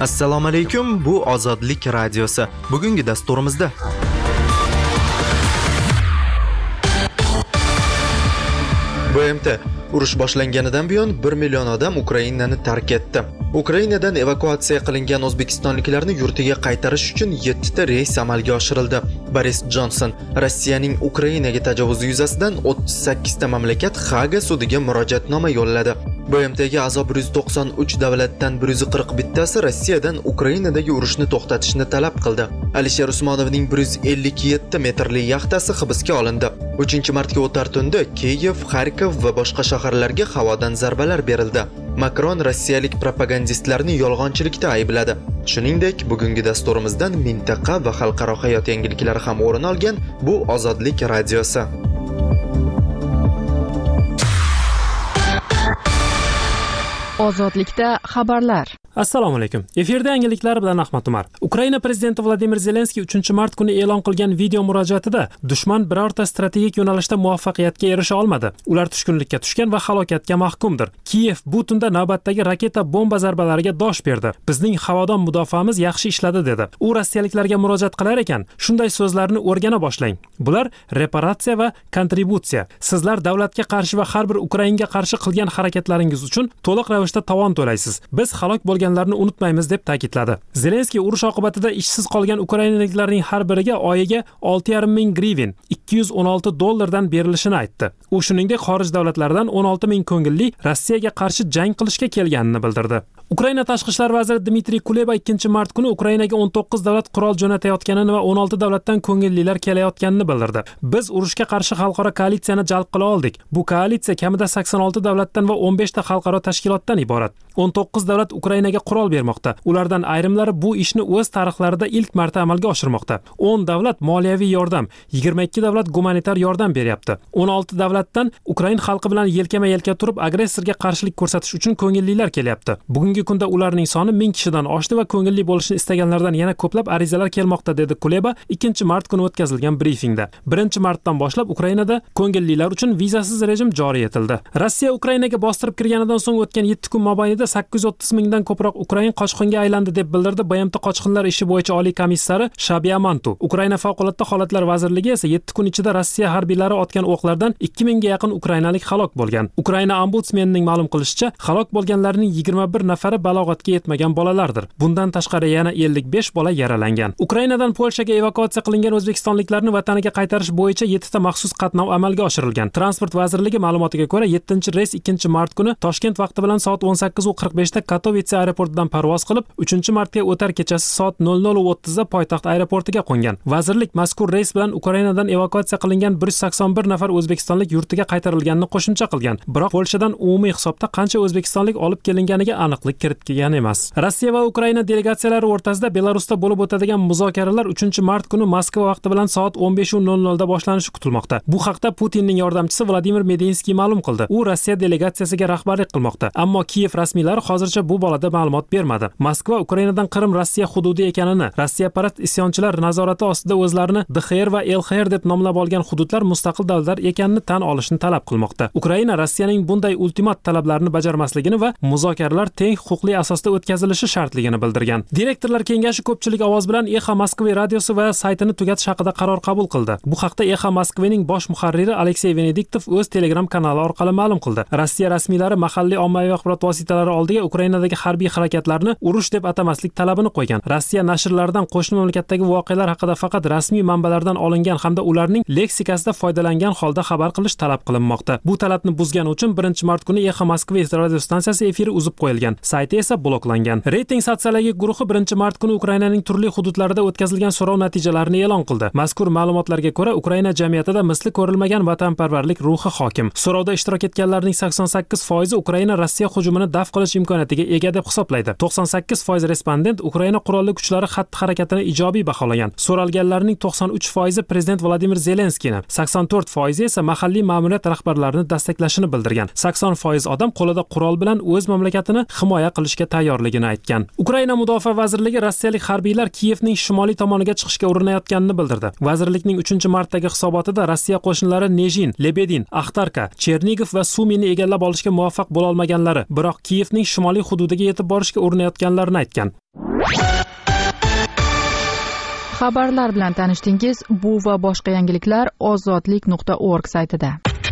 Assalomu alaykum, bu Ozodlik radiosi. Bugungi dasturimizda BMT urush boshlanganidan buyon 1 million odam Ukrainani tark etdi. Ukrainadan evakuatsiya qilingan o'zbekistonliklarni yurtiga qaytarish uchun 7 ta reys amalga oshirildi. Boris Jonson Rossiyaning Ukrainaga tajovuzi yuzasidan 38 ta mamlakat Haga sudiga murojaatnoma yo'lladi. BMTga a'zo 193 davlatdan 141 tasi Rossiyadan Ukrainadagi urushni to'xtatishni talab qildi. Alisher Usmonovning 157 metrli yaxtasi hibsga olindi. 3-martga o'tar tunda Kiyev, Xarkov va boshqa shaharlarga havodan zarbalar berildi. Makron rossiyalik propagandistlarni yolg'onchilikda aybladi. Shuningdek, bugungi dasturimizdan mintaqa va xalqaro hayot yangiliklari ham o'rin olgan bu Ozodlik radiosi. Ozodlikda xabarlar. Assalomu alaykum. Efirda yangiliklar bilan Ahmad Umar. Ukraina prezidenti Vladimir Zelenskiy 3-mart kuni e'lon qilgan video murojaatida dushman birorta strategik yo'nalishda muvaffaqiyatga erisha olmadi. Ular tushkunlikka tushgan va halokatga mahkumdir. Kiyev bu tunda navbatdagi raketa bomba zarbalariga dosh berdi. Bizning havodon mudofaamiz yaxshi ishladi dedi. U rossiyaliklarga murojaat qilar ekan, shunday so'zlarni o'rgana boshlang. Bular reparatsiya va kontributsiya. Sizlar davlatga qarshi va har bir Ukrainaga qarshi qilgan harakatlaringiz uchun to'liq ravishda tovon to'laysiz. Biz halok bo'lganlarni unutmaymiz deb ta'kidladi. Zelenskiy urush oqibatida ishsiz qolgan ukrainaliklarning har biriga oyiga 6,5 ming grivin, $216 berilishini aytdi. U shuningdek xorij davlatlaridan 16 ming ko'ngilli Rossiyaga qarshi jang qilishga kelganini bildirdi. Ukraina tashqi ishlar vaziri Dmitriy Kuleba 2-mart kuni Ukrainaga 19 davlat qurol jo'natayotganini va 16 davlatdan ko'ngillilar kelayotganini bildirdi. Biz urushga qarshi xalqaro koalitsiyani jalb qila oldik. Bu koalitsiya kamida 86 davlatdan va 15 ta xalqaro tashkilotdan iborat. 19 davlat Ukrainaga qurol bermoqda. Ulardan ayrimlari bu ishni o'z tarixlarida ilk marta amalga oshirmoqda. 10 davlat moliyaviy yordam, 22 davlat gumanitar yordam beryapti. 16 davlatdan Ukraina xalqi bilan yelkama-yelka turib agressorga qarshilik ko'rsatish uchun ko'ngillilar kelyapti. Bugungi kunda ularning soni 1000 kishidan oshdi va ko'ngilli bo'lishni istaganlardan yana ko'plab arizalar kelmoqda, dedi Kuleba 2-mart kuni o'tkazilgan brifingda. 1-martdan boshlab Ukrainada ko'ngillilar uchun vizasiz rejim joriy etildi. Rossiya Ukrainaga bostirib kirganidan so'ng o'tgan 7 kun mobaynida 830 mingdan ko'proq Ukrain qochqinga aylandi deb bildirdi BMT qochqinlar ishi bo'yicha oliy komissari Shabia Mantu. Ukraina favqulodda holatlar vazirligi esa 7 kun ichida Rossiya harbiylari otgan o'qlardan 2000 ga yaqin ukrainalik halok bo'lgan. Ukraina ombudsmenining ma'lum qilishicha, halok bo'lganlarning 21 nafari balog'atga yetmagan bolalardir. Bundan tashqari yana 55 bola yaralangan. Ukrainadan Polshaga evakuatsiya qilingan o'zbekistonliklarni vataniga qaytarish bo'yicha 7 ta maxsus qatnov amalga oshirilgan. Transport vazirligi ma'lumotiga ko'ra 7-reys 2-mart kuni Toshkent vaqti bilan soat 18:45 da Katowice aeroportidan parvoz qilib, 3-martga o'tar kechasi soat 00:30 da poytaxt aeroportiga qo'ngan. Vazirlik mazkur reys bilan Ukrainadan evakuatsiya qilingan 181 nafar o'zbekistonlik yurtiga qaytarilganini qo'shimcha qilgan. Biroq Polshadan umumiy hisobda qancha o'zbekistonlik olib kelinganiga aniqlik kiritgan emas. Rossiya va Ukraina delegatsiyalari o'rtasida Belarusda bo'lib o'tadigan muzokaralar 3-mart kuni Moskva vaqti bilan soat 15:00 da boshlanishi kutilmoqda. Bu haqda Putinning yordamchisi Vladimir Medinskiy ma'lum qildi. U Rossiya delegatsiyasiga rahbarlik qilmoqda, ammo Kiyev rasmiylari hozircha bu borada ma'lumot bermadi. Moskva Ukrainadan Qrim Rossiya hududi ekanini, Rossiyaparast isyonchilar nazorati ostida o'zlarini DXR va LXR deb nomlab olgan hududlar mustaqil davlatlar ekanini tan olishni talab qilmoqda. Ukraina Rossiyaning bunday ultimat talablarini bajarmasligini va muzokaralar teng huquqli asosda o'tkazilishi shartligini bildirgan. Direktorlar kengashi ko'pchilik ovoz bilan Exa Moskva radiosi va saytini tugatish haqida qaror qabul qildi. Bu haqda Exa Moskvaning bosh muharriri Aleksey Venediktov o'z Telegram kanali orqali ma'lum qildi. Rossiya rasmiylari mahalliy ommaviy axborot vositalari oldiga Ukrainadagi harbiy harakatlarni urush deb atamaslik talabini qo'ygan. Rossiya nashrlaridan qo'shni mamlakatdagi voqealar haqida faqat rasmiy manbalardan olingan hamda ularning leksikasida foydalangan holda xabar qilish talab qilinmoqda. Bu talabni buzgani uchun 1-mart kuni Exa Moskva radio stansiyasi efiri uzib qo'yilgan. Sayti esa bloklangan. Rating sotsiologik guruhi 1-mart kuni Ukrainaning turli hududlarida o'tkazilgan so'rov natijalarini e'lon qildi. Mazkur ma'lumotlarga ko'ra, Ukraina jamiyatida misli ko'rilmagan vatanparvarlik ruhi hokim. So'rovda ishtirok etganlarning 88% Ukraina Rossiya hujumini daf qilish imkoniyatiga ega deb hisoblaydi. 98% respondent Ukraina qurolli kuchlari xatti-harakatini ijobiy baholagan. So'ralganlarning 93% prezident Vladimir Zelenskiyni, 84% esa mahalliy ma'muriyat rahbarlarini destaklashini bildirgan. 80% odam qo'lida qurol bilan o'z mamlakatini himoya qilishga tayyorligini aytgan. Ukraina mudofaa vazirligi rossiyalik harbiylar Kiyevning shimoliy tomoniga chiqishga urinayotganini bildirdi. Vazirlikning 3-martdagi hisobotida Rossiya qo'shinlari Nejin, Lebedin, Axtarka, Chernigov va Sumini egallab olishga muvaffaq bo'la olmaganlari, biroq Kiyevning shimoliy hududiga yetib borishga urinayotganlarini aytgan. Xabarlar bilan tanishdingiz. Bu va boshqa yangiliklar ozodlik.org saytida.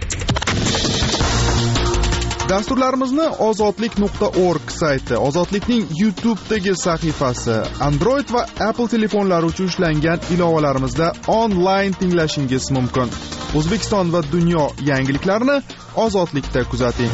Dasturlarimizni ozodlik.org sayti, Ozodlikning YouTube'dagi sahifasi, Android va Apple telefonlari uchun ishlangan ilovalarimizda onlayn tinglashingiz mumkin. O'zbekiston va dunyo yangiliklarini Ozodlikda kuzating.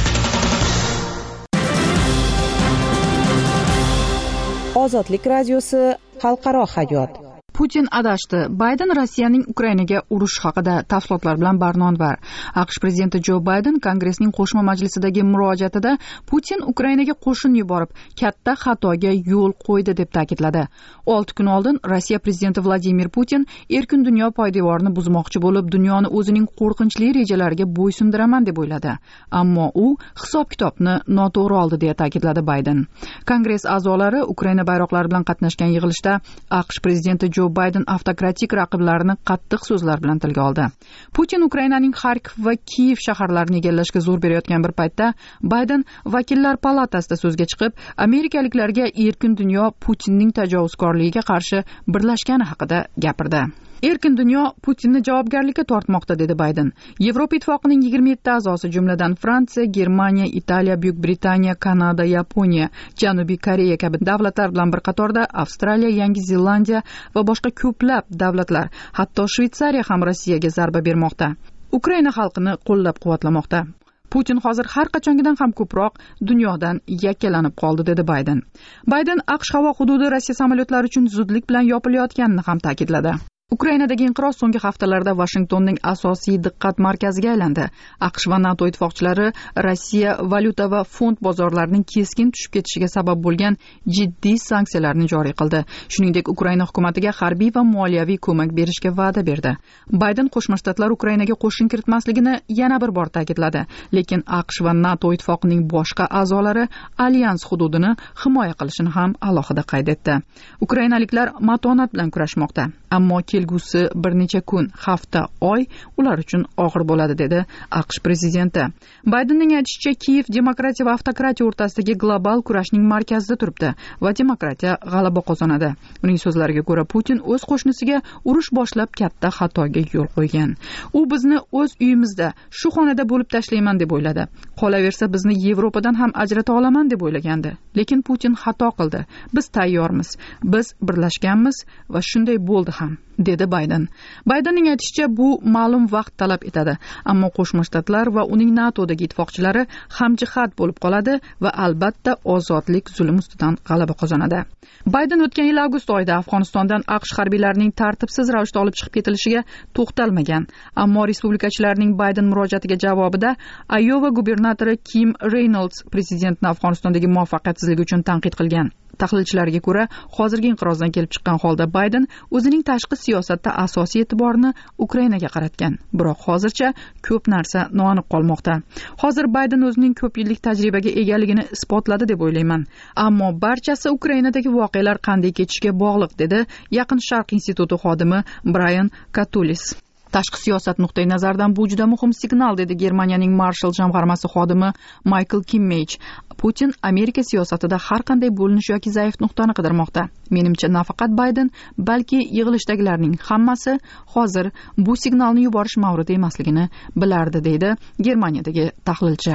Ozodlik radiosi xalqaro hayot. Putin adashdi. Bayden Rossiyaning Ukrainaga urush haqida tafsilotlar bilan barnonvar. AQSh prezidenti Jo Bayden Kongressning qo'shma majlisidagi murojaatida Putin Ukrainaga qo'shin yuborib, katta xatoga yo'l qo'ydi deb ta'kidladi. 6 kun oldin Rossiya prezidenti Vladimir Putin erkin dunyo poydevorini buzmoqchi bo'lib, dunyoni o'zining qo'rqinchli rejalariga bo'ysundiraman deb o'yladi. Ammo u hisob-kitobni noto'g'ri oldi deya ta'kidladi Bayden. Kongress a'zolari Ukraina bayroqlari bilan qatnashgan yig'ilishda AQSh prezidenti Jo Bayden avtokratik raqiblarini qattiq so'zlar bilan tilga oldi. Putin Ukrainaning Xarkov va Kiyev shaharlarini egallashga zo'r berayotgan bir paytda Bayden vakillar palatasida so'zga chiqib, amerikaliklarga erkin dunyo Putinning tajovuzkorligiga qarshi birlashgani haqida gapirdi. Erkin dunyo Putinni javobgarlikka tortmoqda, dedi Bayden. Yevropa ittifoqining 27 a'zosi, jumladan Fransiya, Germaniya, Italiya, Buyuk Britaniya, Kanada, Yaponiya, Janubiy Koreya kabi davlatlar bilan bir qatorda Avstraliya, Yangi Zelandiya va boshqa ko'plab davlatlar, hatto Shveysariya ham Rossiyaga zarba bermoqda. Ukraina xalqini qo'llab-quvvatlamoqda. Putin hozir har qachongidan ham ko'proq dunyodan yakkalanib qoldi, dedi Bayden. Bayden AQSh havo hududi Rossiya samolyotlari uchun zudlik bilan yopilayotganini ham ta'kidladi. Ukrainadagi inqiroz so'nggi haftalarda Washingtonning asosiy diqqat markaziga aylandi. AQSh va NATO ittifoqchilari Rossiya valyuta va fond bozorlarining keskin tushib ketishiga sabab bo'lgan jiddiy sanksiyalarni joriy qildi. Shuningdek, Ukraina hukumatiga harbiy va moliyaviy ko'mak berishga va'da berdi. Bayden Qo'shma Shtatlar Ukrainaga qo'shin kiritmasligini yana bir bor ta'kidladi, lekin AQSh va NATO ittifoqining boshqa a'zolari alyans hududini himoya qilishini ham alohida qayd etdi. Ukrainaliklar matonat bilan kurashmoqda, ammo kelgusi bir necha kun, hafta, oy ular uchun og'ir bo'ladi, dedi AQSh prezidenti. Baydenning aytishicha, Kiyev demokratiya va avtokratiya o'rtasidagi global kurashning markazida turibdi va demokratiya g'alaba qozonadi. Uning so'zlariga ko'ra, Putin o'z qo'shnisiga urush boshlab katta xatoga yo'l qo'ygan. U bizni o'z uyimizda, shu xonada bo'lib tashlayman deb o'yladi. Qolaversa bizni Yevropadan ham ajrata olaman deb o'ylagandi. Lekin Putin xato qildi. Biz tayyormiz, biz birlashganmiz va shunday bo'ldi ham, dedi Bayden. Baydenning aytishicha, bu ma'lum vaqt talab etadi, ammo Qo'shma Shtatlar va uning NATOdagi ittifoqchilari hamjihat bo'lib qoladi va albatta ozodlik zulm ustidan g'alaba qozonadi. Bayden o'tgan yil avgust oyida Afg'onistondan AQSh harbiylarining tartibsiz ravishda olib chiqib ketilishiga to'xtalmagan, ammo respublikachilarning Bayden murojaatiga javobida Iowa gubernatori Kim Reynolds prezidentni Afg'onistondagi muvaffaqiyatsizligi uchun tanqid qilgan. Tahlilchilarga ko'ra, hozirgi inqirozdan kelib chiqqan holda Bayden o'zining tashqi siyosatda asosiy e'tiborini Ukrainaga qaratgan. Biroq hozircha ko'p narsa noaniq qolmoqda. Hozir Bayden o'zining ko'p yillik tajribaga egaligini isbotladi deb o'ylayman. Ammo barchasi Ukrainadagi voqealar qanday kechishiga bog'liq, dedi Yaqin Sharq instituti xodimi Brian Katulis. Tashqi siyosat nuqtai nazaridan bu juda muhim signal, dedi Germaniyaning Marshall jamg'armasi xodimi Michael Kimmage. Putin Amerika siyosatida har qanday bo'linish yoki zaif nuqtani qidirmoqda. Menimcha, nafaqat Bayden, balki yig'ilishdagilarning hammasi hozir bu signalni yuborish mavridi emasligini bilardi, deydi Germaniyadagi tahlilchi.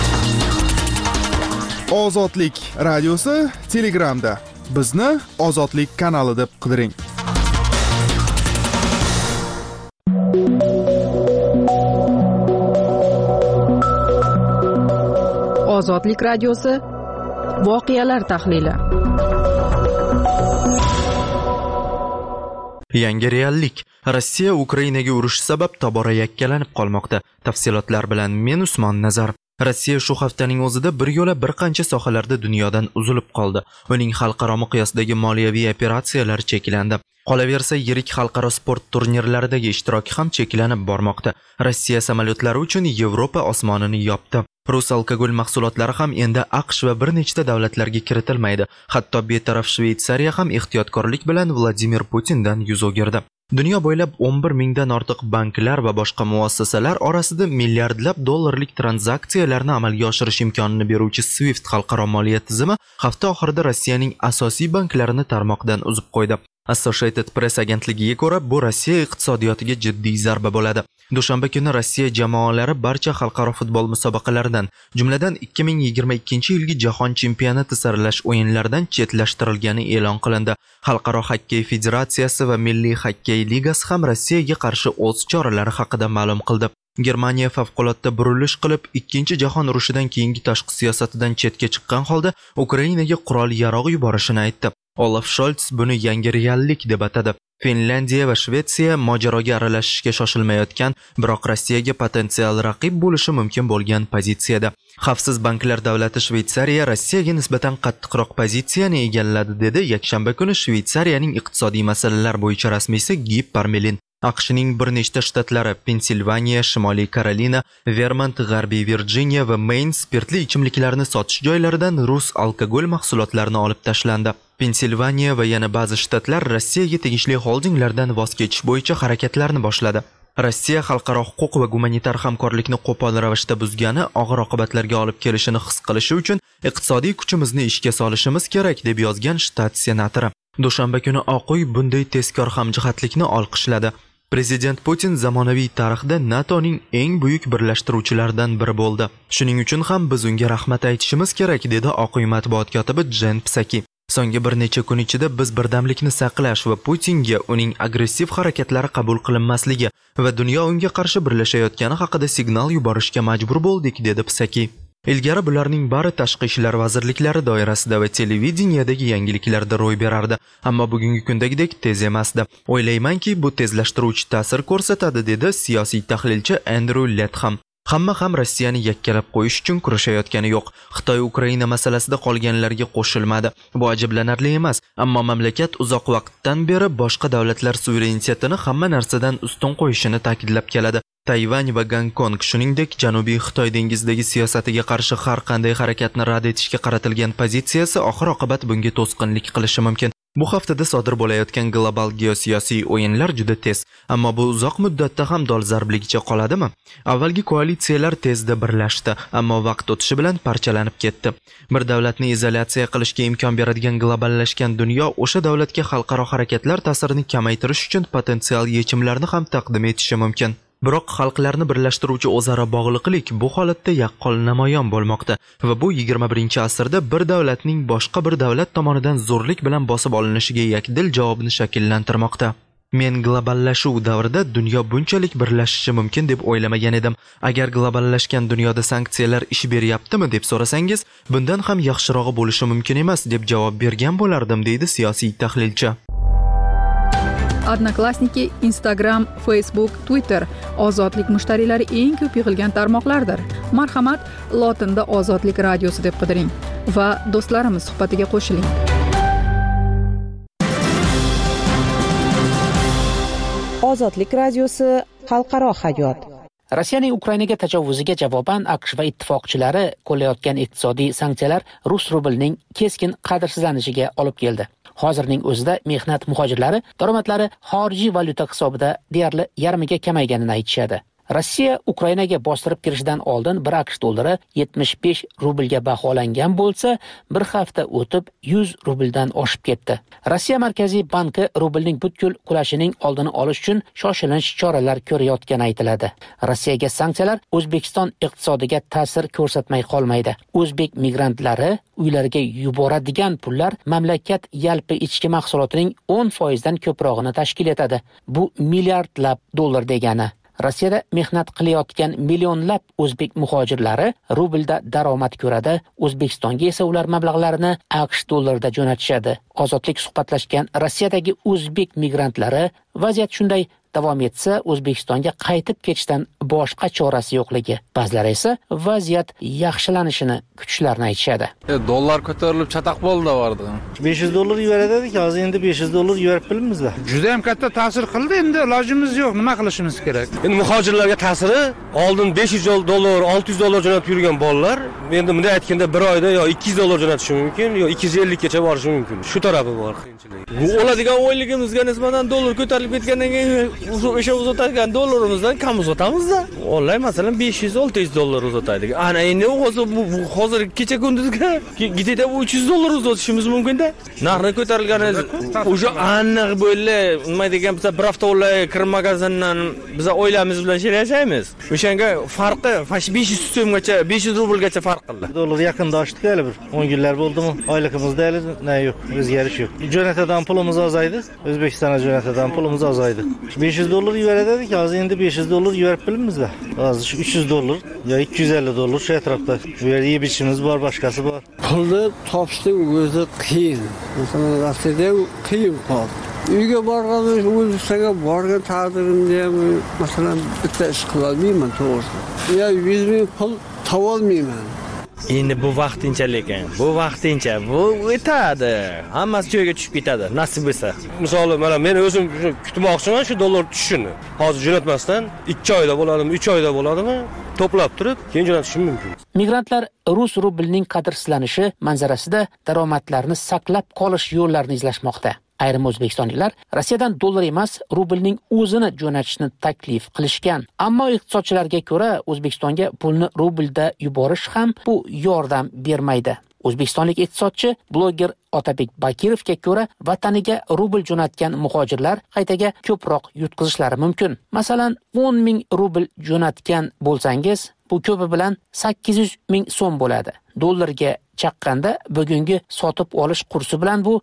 Ozodlik radiosi Telegramda. Bizni Ozodlik kanali deb qidiring. Ozodlik radiosi voqealar tahlili. Yangi reallik. Rossiya Ukrainaga urush sabab tobora yakkalanib qolmoqda. Tafsilotlar bilan men Usmon Nazar. Rossiya shu haftaning o'zida bir yo'la bir qancha sohalarda dunyodan uzilib qoldi. Uning xalqaro miqyosdagi moliyaviy operatsiyalari cheklandi. Qolaversa, yirik xalqaro sport turnirlaridagi ishtiroki ham cheklanib bormoqda. Rossiya samolyotlari uchun Yevropa osmonini yopdi. Rus alkogol mahsulotlari ham endi AQSh va bir nechta davlatlarga kiritilmaydi. Hatto betaraf Shveysariya ham ehtiyotkorlik bilan Vladimir Putindan yuz o'girdi. Dunyo bo'ylab 11 mingdan ortiq banklar va boshqa muassasalar orasida milliardlab dollarlik tranzaksiyalarni amalga oshirish imkonini beruvchi SWIFT xalqaro moliya tizimi hafta oxirida Rossiyaning asosiy banklarini tarmoqdan uzib qo'ydi. Associated Press agentligiga ko'ra, bu Rossiya iqtisodiyotiga jiddiy zarba bo'ladi. Dushanba kuni Rossiya jamoalari barcha xalqaro futbol musobaqalaridan, jumladan 2022-yilgi Jahon chempionati saralash o'yinlaridan chetlashtirilgani e'lon qilindi. Xalqaro xokkey federatsiyasi va Milliy xokkey ligasi ham Rossiyaga qarshi o'z choralari haqida ma'lum qildi. Germaniya favqulodda burilish qilib, Ikkinchi jahon urushidan keyingi tashqi siyosatidan chetga chiqqan holda Ukrainaga qurol-yarog' yuborishini aytdi. Olaf Scholz buni yangi reallik deb atadi. Finlandiya va Shvetsiya mojaroga aralashishga shoshilmayotgan, biroq Rossiyaga potensial raqib bo'lishi mumkin bo'lgan pozitsiyada. Xavfsiz banklar davlati Shveysariya Rossiyaga nisbatan qattiqroq pozitsiyani egalladi, dedi yakshanba kuni Shveysariyaning iqtisodiy masalalar bo'yicha rasmiysi Guy Parmelin. AQShning bir nechta shtatlari Pensilvaniya, Shimoliy Karolina, Vermont, G'arbiy Virjiniya va Mayn spirtli ichimliklarni sotish joylaridan rus alkogol mahsulotlarini olib tashlandi. Pensilvaniya va yana ba'zi shtatlar Rossiyaga tegishli xoldinglardan voz kechish bo'yicha harakatlarni boshladi. Rossiya xalqaro huquq va gumanitar hamkorlikni qo'pol ravishda buzgani og'ir oqibatlarga olib kelishini his qilishi uchun iqtisodiy kuchimizni ishga solishimiz kerak, deb yozgan shtat senatori. Dushanba kuni Oq uy bunday tezkor hamjihatlikni olqishladi. Prezident Putin zamonaviy tarixda NATOning eng buyuk birlashtiruvchilaridan biri bo'ldi. Shuning uchun ham biz unga rahmat aytishimiz kerak, dedi Oq uy matbuot kotibi Jen Psaki. So'nggi bir necha kun ichida biz birdamlikni saqlash va Putinga uning agressiv harakatlari qabul qilinmasligi va dunyo unga qarshi birlashayotgani haqida signal yuborishga majbur bo'ldik, dedi Psaki. Ilgari bularning bari tashqi ishlar vazirliklari doirasida va televideniyadagi yangiliklarda ro'y berardi, ammo bugungi kundagidek tez emasdi. O'ylaymanki, bu tezlashtiruvchi ta'sir ko'rsatadi, dedi siyosiy tahlilchi Andrew Latham. Hamma ham Rossiyani yakkalab qo'yish uchun kurashayotgani yo'q. Xitoy Ukraina masalasida qolganlarga qo'shilmadi. Bu ajablanarli emas, ammo mamlakat uzoq vaqtdan beri boshqa davlatlar suverenitetini hamma narsadan ustun qo'yishini ta'kidlab keladi. Tayvan va Gonkong, shuningdek, Janubiy Xitoy dengizidagi siyosatiga qarshi har qanday harakatni rad etishga qaratilgan pozitsiyasi oxir-oqibat bunga to'sqinlik qilishi mumkin. Bu haftada sodir bo'layotgan global geosiyosiy o'yinlar juda tez, ammo bu uzoq muddatda ham dolzarbligicha qoladimi? Avvalgi koalitsiyalar tezda birlashdi, ammo vaqt o'tishi bilan parchalanib ketdi. Bir davlatni izolyatsiya qilishga imkon beradigan globallashgan dunyo o'sha davlatga xalqaro harakatlar ta'sirini kamaytirish uchun potensial yechimlarni ham taqdim etishi mumkin. Biroq xalqlarni birlashtiruvchi o'zaro bog'liqlik bu holatda yaqqol namoyon bo'lmoqda va bu 21-asrda bir davlatning boshqa bir davlat tomonidan zo'rlik bilan bosib olinishiga yakdil javobni shakllantirmoqda. Men globallashuv davrida dunyo bunchalik birlashishi mumkin deb o'ylamagan edim. Agar globallashgan dunyoda sanksiyalar ish beryaptimi deb so'rasangiz, bundan ham yaxshirog'i bo'lishi mumkin emas deb javob bergan bo'lardim, deydi siyosiy tahlilchi. Odnoklassniki, Instagram, Facebook, Twitter ozodlik mushtariylari eng ko'p yig'ilgan tarmoqlardir. Marhamat, lotinda Ozodlik radiosi deb qidiring va do'stlarimiz suhbatiga qo'shiling. Ozodlik radiosi xalqaro hayot. Rossiyaning Ukrainaga tajovvuziga javoban AQSh va ittifoqchilari qo'llayotgan iqtisodiy sanksiyalar rus rublining keskin qadrsizlanishiga olib keldi. Hozirning o'zida mehnat muhojirlari daromadlari xorijiy valyuta hisobida deyarli yarmiga kamayganini aytishadi. Rossiya Ukrainaga bostirib kirishidan oldin 1 AQSh dollari 75 rublga baholangan bo'lsa, bir hafta o'tib 100 rubldan oshib ketdi. Rossiya Markaziy banki rublning butkul qulashining oldini olish uchun shoshilinch choralar ko'rayotgani aytiladi. Rossiyaga sanksiyalar O'zbekiston iqtisodiga ta'sir ko'rsatmay qolmaydi. O'zbek migrantlari uylariga yuboradigan pullar mamlakat yalpi ichki mahsulotining 10% dan ko'prog'ini tashkil etadi. Bu milliardlab dollar degani. Rossiyada mehnat qilayotgan millionlab o'zbek muhojirlari rublda daromad ko'radi, O'zbekistonga esa ular mablag'larini AQSh dollarida jo'natishadi. Ozodlik suhbatlashgan Rossiyadagi o'zbek migrantlari vaziyat shunday davom etsa, O'zbekistonga qaytib ketishdan boshqa chorasi yo'qligi. Ba'zilar esa vaziyat yaxshilanishini kutishlarini aytishadi. Dollar ko'tarilib chataq bo'ldi vardi. $500 yuvardik, hozir endi $500 yuvarib bilmizda. Juda ham katta ta'sir qildi, endi ilojimiz yo'q, nima qilishimiz kerak? Endi muhojirlarga ta'siri, oldin $500, $600 jo'natib yurgan bolalar, endi bunday aytganda bir oyda yo $200 jo'natishi mumkin, yo 250 gacha borishi mumkin. Shu tarafi bor qiyinchilik. Bu oladigan oyligimizga nisbatan dollar ko'tarilib ketgandan keyin o'sha uzatadigan dollarimizdan kam uzatamiz-da. Onlayn masalan $500-600 uzataydik. Ana endi hozir kecha kunduzga gidida $300 uzatishimiz mumkin-da. Narxni ko'tarilgani o'sha aniq bo'ldi. Nima degan bo'lsa, bir hafta o'lay kir magazindan biz oilamiz bilan yashaymiz. O'shanga farqi 500 so'mgacha, 500 rublgacha farq qildi. Dollar yaqinda oshdi hali bir 10 kunlar bo'ldimi? Oyligimizda hali yo'q, o'zgarish yo'q. Jo'natadan pulimiz ozaydi. O'zbekistonga jo'natadan pulimiz ozaydi. $500 yuvardik, hozir endi $500 yuvarib bilmizda. Hozir $300 yo $250 shu atrofda. Bu yerda yeb-ichishimiz bor, boshqasi bor. Pulni topishning o'zi qiyin. Masalan, Rossiyada qiyin qoldi. Uyga borganda O'zbekistonga borgan taqdirimda ham masalan bitta ish qila olmayman to'g'risi. Ya 100 ming pul topa olmayman. Endi bu vaqtinchalik ekan. Bu vaqtincha, bu o'tadi. Hammasi joyiga tushib ketadi, nasib bo'lsa. Misol, mana men o'zim kutmoqchiman shu dollar tushishini. Hozir jo'natmasdan 2 oyda bo'ladimi, 3 oyda bo'ladimi, to'plab turib, keyin jo'natishim mumkin. Migrantlar rus rublining qadrsizlanishi manzarasida daromadlarni saqlab qolish yo'llarini izlashmoqda. Ayrim o'zbekistonliklar Rossiyadan dollar emas, rublning o'zini jo'natishni taklif qilishgan. Ammo iqtisodchilarga ko'ra, O'zbekistonga pulni rublda yuborish ham bu yordam bermaydi. O'zbekistonlik iqtisodchi bloger Otabek Bakirovga ko'ra, vataniga rubl jo'natgan muhojirlar qaytaga ko'proq yutqizishlari mumkin. Masalan, 10 ming rubl jo'natgan bo'lsangiz, bu ko'pi bilan 800 ming so'm bo'ladi. Dollarga chaqqanda bugungi sotib olish kursi bilan bu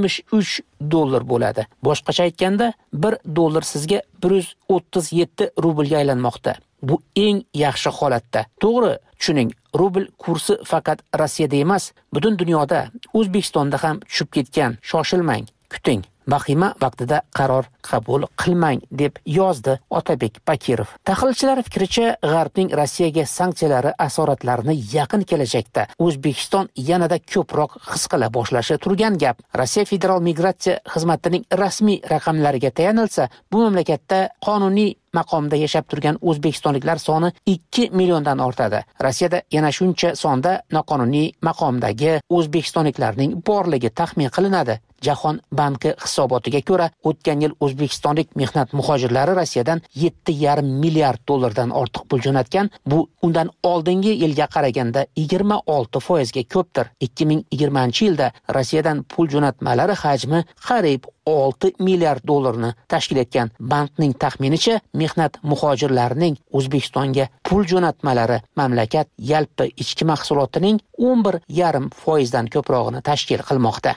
$73 bo'ladi. Boshqacha aytganda, $1 sizga 137 rublga aylanmoqda. Bu eng yaxshi holatda. To'g'ri, tushuning, rubl kursi faqat Rossiyada emas, butun dunyoda, O'zbekistonda ham tushib ketgan. Shoshilmang, kuting. Vahima vaqtida qaror qabul qilmang, deb yozdi Otabek Bakirov. Tahlilchilar fikricha, G'arbning Rossiyaga sanksiyalari asoratlarini yaqin kelajakda O'zbekiston yanada ko'proq his qila boshlashi turgan gap. Rossiya Federal migratsiya xizmatining rasmiy raqamlariga tayanilsa, bu mamlakatda qonuniy maqomda yashab turgan o'zbekistonliklar soni 2 milliondan ortadi. Rossiyada yana shuncha sonda noqonuniy maqomdagi o'zbekistonliklarning borligi taxmin qilinadi. Jahon banki hisobotiga ko'ra, o'tgan yil o'zbekistonlik mehnat muhojirlari Rossiyadan $7,5 milliard ortiq pul jo'natgan. Bu undan oldingi yilga qaraganda 26% ga ko'pdir. 2020-yilda Rossiyadan pul jo'natmalari hajmi qariyb $6 milliard tashkil etgan. Bankning taxminicha, mehnat muhojirlarining O'zbekistonga pul jo'natmalari mamlakat yalpi ichki mahsulotining 11,5% dan ko'prog'ini tashkil qilmoqda.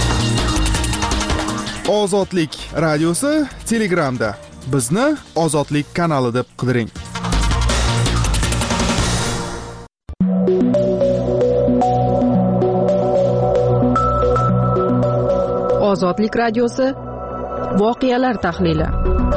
Ozodlik radiosi Telegramda. Bizni Ozodlik kanali deb qidiring. Ozodlik radiosi voqealar tahlili.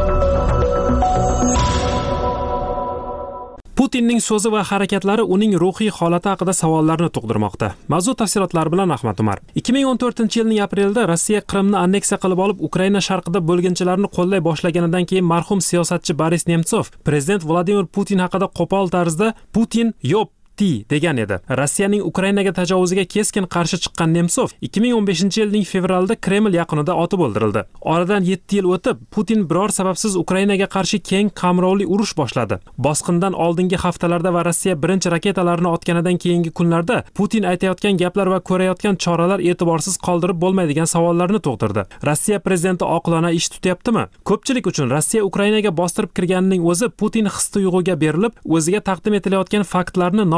Putinning so'zi va harakatlari uning ruhiy holati haqida savollarni tug'dirmoqda. Mavzu tafsilotlari bilan Ahmad Umar. 2014-yilning aprelida Rossiya Qrimni anneksiya qilib olib, Ukraina sharqida bo'lginchilarni qo'llay boshlaganidan keyin marhum siyosatchi Boris Nemtsov prezident Vladimir Putin haqida qo'pol tarzda Putin yop degan edi. Rossiyaning Ukrainaga tajovuziga keskin qarshi chiqqan Nemtsov 2015-yilning fevralida Kreml yaqinida otib o'ldirildi. Oradan 7 yil o'tib, Putin biror sababsiz Ukrainaga qarshi keng qamrovli urush boshladi. Bosqindan oldingi haftalarda va Rossiya birinchi raketalarini otganidan keyingi kunlarda Putin aytayotgan gaplar va ko'rayotgan choralar e'tiborsiz qoldirib bo'lmaydigan savollarni tug'dirdi. Rossiya prezidenti oqilona ish tutyaptimi? Ko'pchilik uchun Rossiya Ukrainaga bostirib kirganining o'zi Putin his-tuyg'uga berilib, o'ziga taqdim etilayotgan faktlarni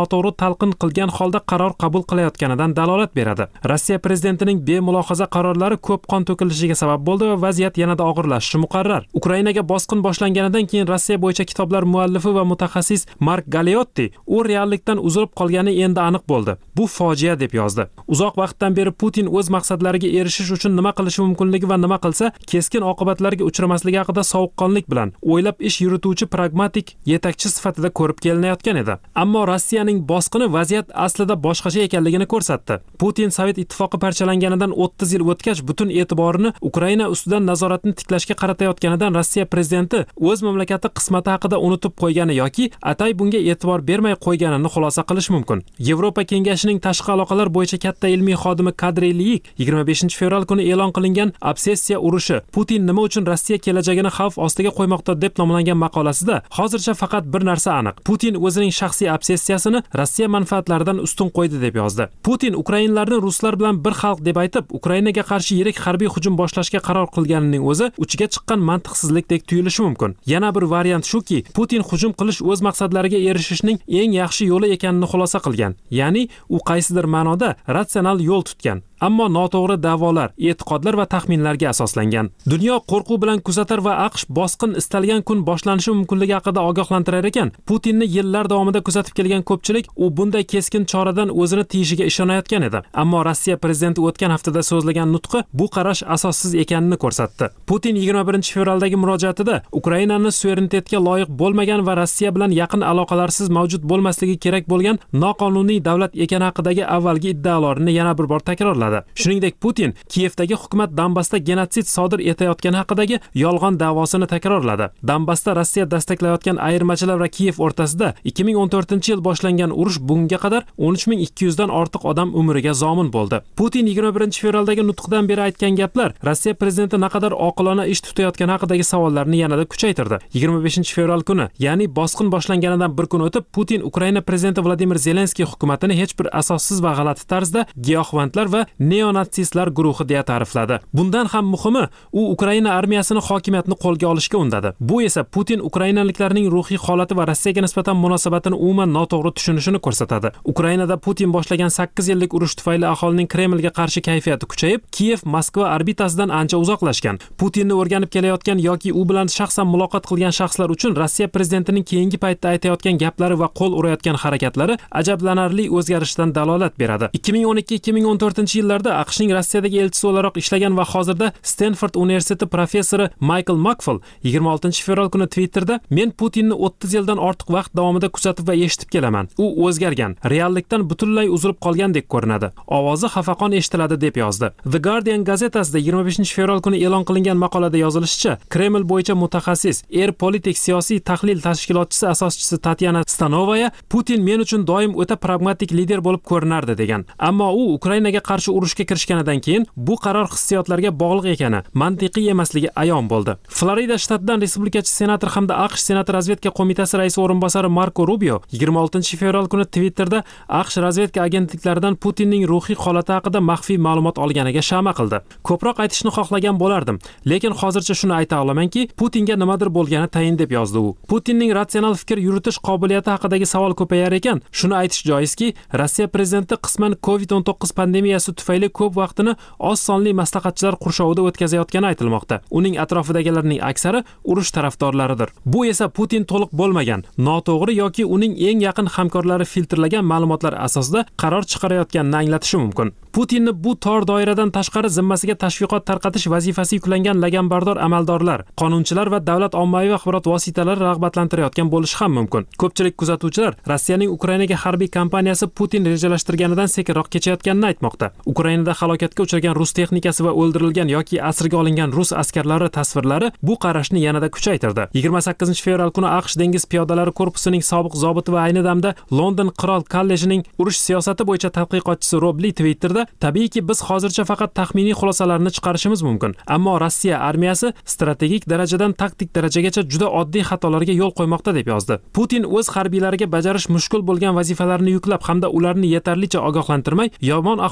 noto'g'ri talqin qilgan holda qaror qabul qilayotganidan dalolat beradi. Rossiya prezidentining bemulohaza qarorlari ko'p qon to'kilishiga sabab bo'ldi va vaziyat yanada og'irlashishi muqarrar. Ukrainaga bosqin boshlanganidan keyin Rossiya bo'yicha kitoblar muallifi va mutaxassis Mark Galeotti u reallikdan uzilib qolgani endi aniq bo'ldi. Bu fojia deb yozdi. Uzoq vaqtdan beri Putin o'z maqsadlariga erishish uchun nima qilishi mumkinligi va nima qilsa keskin oqibatlarga uchramasligi haqida sovuqqonlik bilan o'ylab ish yurituvchi pragmatik yetakchi sifatida ko'rib kelinayotgan edi. Ammo Rossiyaning bosqini vaziyat aslida boshqacha ekanligini ko'rsatdi. Putin Sovet ittifoqi parchalanganidan 30 yil o'tgach butun e'tiborini Ukraina ustidan nazoratni tiklashga qaratayotganidan Rossiya prezidenti o'z mamlakati qismati haqida unutib qo'ygani yoki atay bunga e'tibor bermay qo'yganini xulosa qilish mumkin. Yevropa kengashining tashqi aloqalar bo'yicha katta ilmiy xodimi Kadri Liyik 25-fevral kuni e'lon qilingan obsessiya urushi Putin nima uchun Rossiya kelajagini xavf ostiga qo'ymoqda deb nomlangan maqolasida hozircha faqat bir narsa aniq. Putin o'zining shaxsiy obsessiyasini Rossiya manfaatlaridan ustun qo'ydi deb yozdi. Putin ukrainlarni ruslar bilan bir xalq deb aytib, Ukrainaga qarshi yirik harbiy hujum boshlashga qaror qilganining o'zi uchiga chiqqan mantiqsizlikdek tuyulishi mumkin. Yana bir variant shuki, Putin hujum qilish o'z maqsadlariga erishishning eng yaxshi yo'li ekanini xulosa qilgan. Ya'ni u qaysidir ma'noda ratsional yo'l tutgan. Ammo noto'g'ri da'volar, e'tiqodlar va taxminlarga asoslangan. Dunyo qo'rquv bilan kuzatar va AQSh bosqin istalgan kun boshlanishi mumkinligi haqida ogohlantirar ekan. Putinni yillar davomida kuzatib kelgan ko'pchilik u bunday keskin choradan o'zini tiyishiga ishonayotgan edi. Ammo Rossiya prezidenti o'tgan haftada so'zlagan nutqi bu qarash asossiz ekanini ko'rsatdi. Putin 21-fevraldagi murojaatida Ukrainani suverenitetga loyiq bo'lmagan va Rossiya bilan yaqin aloqalarsiz mavjud bo'lmasligi kerak bo'lgan noqonuniy davlat ekani haqidagi avvalgi iddaolarini yana bir bor takrorladi. Shuningdek, Putin Kiyevdagi hukumat Donbassda genotsid sodir etayotgani haqidagi yolg'on da'vosini takrorladi. Donbassda Rossiya dastaklayotgan ayirmachilar va Kiyev o'rtasida 2014-yil boshlangan urush bunga qadar 13200 dan ortiq odam umriga zomin bo'ldi. Putin 21-fevraldagi nutqidan beri aytgan gaplar Rossiya prezidenti naqadar oqilona ish tutayotgani haqidagi savollarni yanada kuchaytirdi. 25-fevral kuni, ya'ni bosqin boshlanganidan bir kun o'tib, Putin Ukraina prezidenti Vladimir Zelenskiy hukumatini hech bir asossiz va g'alati tarzda giyohvandlar va neonatsistlar guruhi deya ta'rifladi. Bundan ham muhimi, u Ukraina armiyasini hokimiyatni qo'lga olishga undadi. Bu esa Putin ukrainaliklarning ruhiy holati va Rossiyaga nisbatan munosabatini umuman noto'g'ri tushunishini ko'rsatadi. Ukrainada Putin boshlagan 8 yillik urush tufayli aholining Kremlga qarshi kayfiyati kuchayib, Kiyev Moskva orbitasidan ancha uzoqlashgan. Putinni o'rganib kelayotgan yoki u bilan shaxsan muloqot qilgan shaxslar uchun Rossiya prezidentining keyingi paytda aytayotgan gaplari va qo'l urayotgan harakatlari ajablanarli o'zgarishdan dalolat beradi. 2012-2014-yillarda AQShning Rossiyadagi elchisi o'laroq ishlagan va hozirda Stanford universiteti professori Michael Makfall 26-fevral kuni Twitterda "Men Putinni 30 yildan ortiq vaqt davomida kuzatib va eshitib kelaman. U o'zgargan, reallikdan butunlay uzilib qolgandek ko'rinadi. Ovozi xafaqon eshitiladi" deb yozdi. The Guardian gazetasida 25-fevral kuni e'lon qilingan maqolada yozilishicha, Kreml bo'yicha mutaxassis, Airpolitik siyosiy tahlil tashkilotchisi asoschisi Tatyana Stanovaya Putin men uchun doim o'ta pragmatik lider bo'lib ko'rinardi degan. Ammo u Ukrainaga qarshi urushga kirishganidan keyin bu qaror hissiyotlarga bog'liq ekani, mantiqiy emasligi ayon bo'ldi. Florida shtatidan respublikachi senator hamda AQSh Senat razvedka qo'mitasi raisi o'rinbosari Marco Rubio 26-fevral kuni Twitterda AQSh razvedka agentliklaridan Putinning ruhiy holati haqida maxfiy ma'lumot olganiga shama qildi. Ko'proq aytishni xohlagan bo'lardim, lekin hozircha shuni ayta olamanki, Putinga nimadir bo'lgani tayin deb yozdi u. Putinning ratsional fikr yuritish qobiliyati haqidagi savol ko'payar ekan, shuni aytish joizki, Rossiya prezidenti qisman COVID-19 pandemiyasi tufayli ko'p vaqtini oz sonli maslahatchilar qurshovida o'tkazayotgani aytilmoqda. Uning atrofidagilarning aksari urush tarafdorlaridir. Bu esa Putin to'liq bo'lmagan, noto'g'ri yoki uning eng yaqin hamkorlari filtrlagan ma'lumotlar asosida qaror chiqarayotganini anglatishi mumkin. Putinni bu tor doiradan tashqari zimmasiga tashviqot tarqatish vazifasi yuklangan laganbardor amaldorlar, qonunchilar va davlat ommaviy axborot vositalari rag'batlantirayotgan bo'lishi ham mumkin. Ko'pchilik kuzatuvchilar Rossiyaning Ukrainaga harbiy kampaniyasi Putin rejalashtirganidan sekinroq kechayotganini aytmoqda. Ukrainada halokatga uchragan rus texnikasi va o'ldirilgan yoki asirga olingan rus askarlari tasvirlari bu qarashni yanada kuchaytirdi. 28-fevral kuni AQSh dengiz piyodalari korpusining sobiq zobiti va ayni damda London qirol kollejining urush siyosati bo'yicha tadqiqotchisi Rob Lee Twitterda "Tabiiyki biz hozircha faqat taxminiy xulosalarni chiqarishimiz mumkin, ammo Rossiya armiyasi strategik darajadan taktik darajagacha juda oddiy xatolarga yo'l qo'ymoqda" deb yozdi. Putin o'z harbiylariga bajarish mushkul bo'lgan vazifalarni yuklab hamda ularni yetarlicha ogohlantirmay yomon ahvolga solib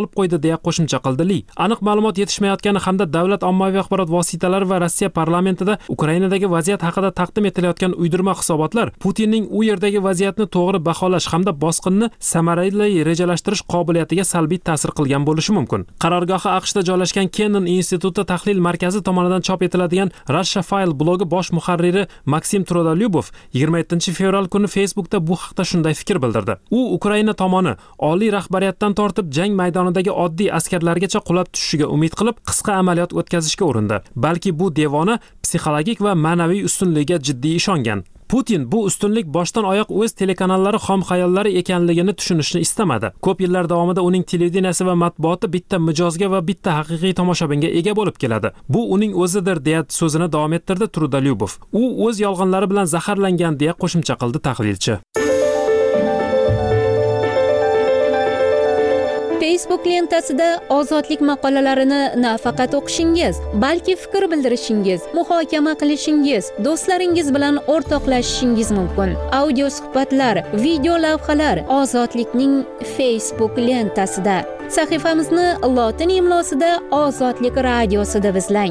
olib qo'ydi deya qo'shimcha qildi Li. Aniq ma'lumot yetishmayotgani hamda davlat ommaviy axborot vositalari va Rossiya parlamentida Ukrainadagi vaziyat haqida taqdim etilayotgan uydirma hisobotlar Putinning u yerdagi vaziyatni to'g'ri baholash hamda bosqinni samarali rejalashtirish qobiliyatiga salbiy ta'sir qilgan bo'lishi mumkin. Qarorgohi AQShda joylashgan Kennan instituti tahlil markazi tomonidan chop etiladigan Russia File blogi bosh muharriri Maksim Trodolyubov 27-fevral kuni Facebookda bu haqda shunday fikr bildirdi. U Ukraina tomoni oliy rahbariyatdan tortib jang maydonidagi oddiy askarlargacha qulab tushishiga umid qilib qisqa amaliyot o'tkazishga urindi. Balki bu devona psixologik va ma'naviy ustunligiga jiddiy ishongan. Putin bu ustunlik boshdan oyoq o'z telekanallari xom xayollari ekanligini tushunishni istamadi. Ko'p yillar davomida uning televideniyasi va matbuoti bitta mijozga va bitta haqiqiy tomoshabinga ega bo'lib keladi. Bu uning o'zidir deya so'zini davom ettirdi Trudolyubov. U o'z yolg'onlari bilan zaharlangan deya qo'shimcha qildi tahlilchi. Facebook lentasida ozodlik maqolalarini nafaqat o'qishingiz, balki fikr bildirishingiz, muhokama qilishingiz, do'stlaringiz bilan o'rtoqlashishingiz mumkin. Audio suhbatlar, video lavhalar ozodlikning Facebook lentasida. Sahifamizni lotin imlosida Ozodlik radiosida izlang.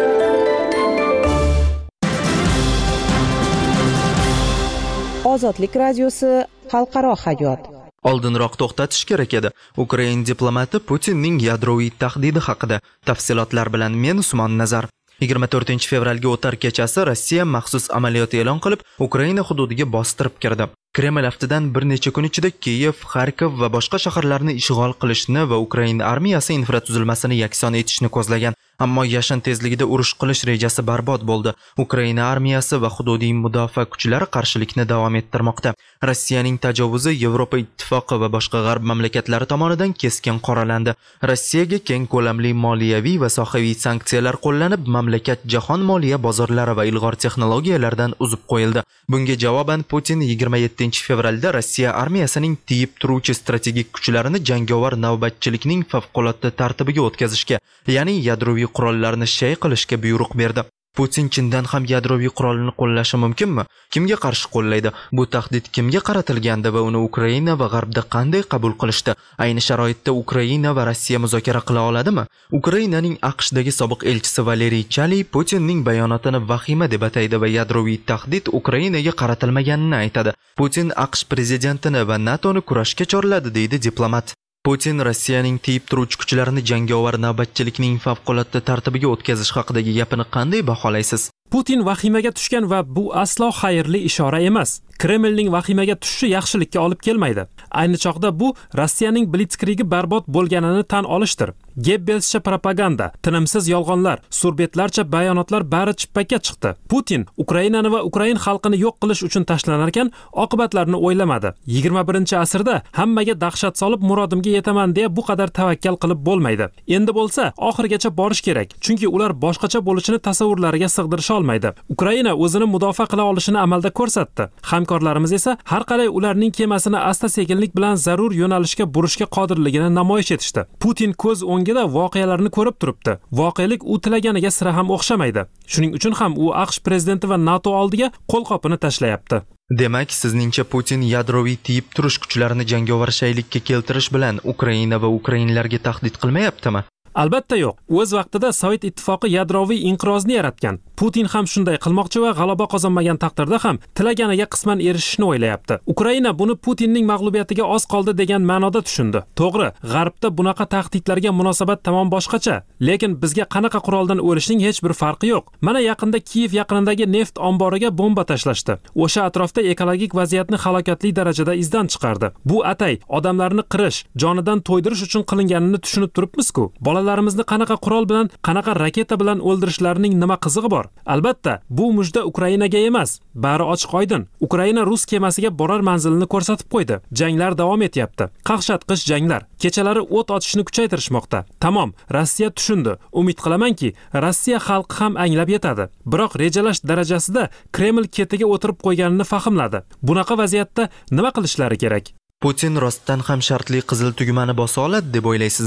Ozodlik radiosi xalqaro hayot. Oldinroq to'xtatish kerak edi. Ukrain diplomati Putinning yadroviy tahdidi haqida. Tafsilotlar bilan men Usmon Nazar. 24-fevralga o'tar kechasi Rossiya maxsus amaliyot e'lon qilib, Ukraina hududiga bostirib kirdi. Kreml aftidan bir necha kun ichida Kiyev, Xarkov va boshqa shaharlarni ishg'ol qilishni va Ukraina armiyasi infratuzilmasini yakson etishni ko'zlagan. Ammo yashin tezligida urush qilish rejasi barbod bo'ldi. Ukraina armiyasi va hududiy mudofaa kuchlari qarshilikni davom ettirmoqda. Rossiyaning tajovuzi Yevropa ittifoqi va boshqa g'arb mamlakatlari tomonidan keskin qoralandi. Rossiyaga keng ko'lamli moliyaviy va sohaviy sanksiyalar qo'llanib, mamlakat jahon moliya bozorlari va ilg'or texnologiyalardan uzib qo'yildi. Bunga javoban Putin 27-fevralda Rossiya armiyasining tiyib turuvchi strategik kuchlarini jangovar navbatchilikning favqulodda tartibiga o'tkazishga, ya'ni yadroviy qurollarni shay qilishga buyruq berdi. Putin chindan ham yadroviy qurolni qo'llashi mumkinmi? Kimga qarshi qo'llaydi? Bu tahdid kimga qaratilgandi va uni Ukraina va G'arbda qanday qabul qilishdi? Ayni sharoitda Ukraina va Rossiya muzokara qila oladimi? Ukrainaning AQShdagi sobiq elchisi Valeriy Chali Putinning bayonotini vahima deb ataydi va yadroviy tahdid Ukrainaga qaratilmaganini aytadi. Putin AQSh prezidentini va NATOni kurashga chorladi, deydi diplomat. Putin Rossiyaning tiyib turuvchi kuchlarini jangovar navbatchilikning favqulodda tartibiga o'tkazish haqidagi gapini qanday baholaysiz? Putin vahimaga tushgan va bu aslo xayrli ishora emas. Kremlning vahimaga tushishi yaxshilikka olib kelmaydi. Ayni chog'da bu Rossiyaning blitzkrigi barbod bo'lganini tan olishdir. Gebbelscha propaganda, tinimsiz yolg'onlar, surbetlarcha bayonotlar bari chippakka chiqdi. Putin Ukrainani va Ukrain xalqini yo'q qilish uchun tashlanar ekan, oqibatlarini o'ylamadi. 21-asrda hammaga dahshat solib murodimga yetaman deya bu qadar tavakkal qilib bo'lmaydi. Endi bo'lsa, oxirigacha borish kerak, chunki ular boshqacha bo'lishini tasavvurlariga sig'dirisha olmaydi. Ukraina o'zini mudofaa qila olishini amalda ko'rsatdi. Hamkorlarimiz esa har qalay ularning kemasini asta-sekinlik bilan zarur yo'nalishga burishga qodirligini namoyish etishdi. Putin ko'z o'ngida voqealarni ko'rib turibdi. Voqelik u tilaganiga sira ham o'xshamaydi. Shuning uchun ham u AQSh prezidenti va NATO oldiga qo'lqopini tashlayapti. Demak, sizningcha Putin yadroviy tiyib turish kuchlarini jangovar shaylikka keltirish bilan Ukraina va ukrainlarga tahdid qilmayaptimi? Albatta yo'q. O'z vaqtida Sovet ittifoqi yadroviy inqirozni yaratgan. Putin ham shunday qilmoqchi va g'alaba qozonmagan taqdirda ham tilaganiga qisman erishishni o'ylayapti. Ukraina buni Putinning mag'lubiyatiga oz qoldi degan ma'noda tushundi. To'g'ri, G'arbda bunaqa tahdidlarga munosabat tamom boshqacha, lekin bizga qanaqa quroldan o'lishning hech bir farqi yo'q. Mana yaqinda Kiyev yaqinidagi neft omboriga bomba tashlashdi. O'sha atrofda ekologik vaziyatni halokatli darajada izdan chiqardi. Bu atay odamlarni qirish, jonidan to'ydirish uchun qilinganini tushunib turibmiz-ku. Bolalarimizni qanaqa qurol bilan, qanaqa raketa bilan o'ldirishlarining nima qizig'i bor? Albatta, bu mujda Ukrainaga emas, bari ochiq-oydin. Ukraina rus kemasiga borar manzilini ko'rsatib qo'ydi. Janglar davom etyapti. Qaqshatqich janglar. Kechalari o't ochishni kuchaytirishmoqda. Tamom, Rossiya tushundi. Umid qilamanki, Rossiya xalqi ham anglab yetadi. Biroq rejalash darajasida Kreml ketiga o'tirib qo'yganini fahmladi. Bunaqa vaziyatda nima qilishlari kerak? Putin rostdan ham shartli qizil tugmani bosa oladi deb o'ylaysizmi?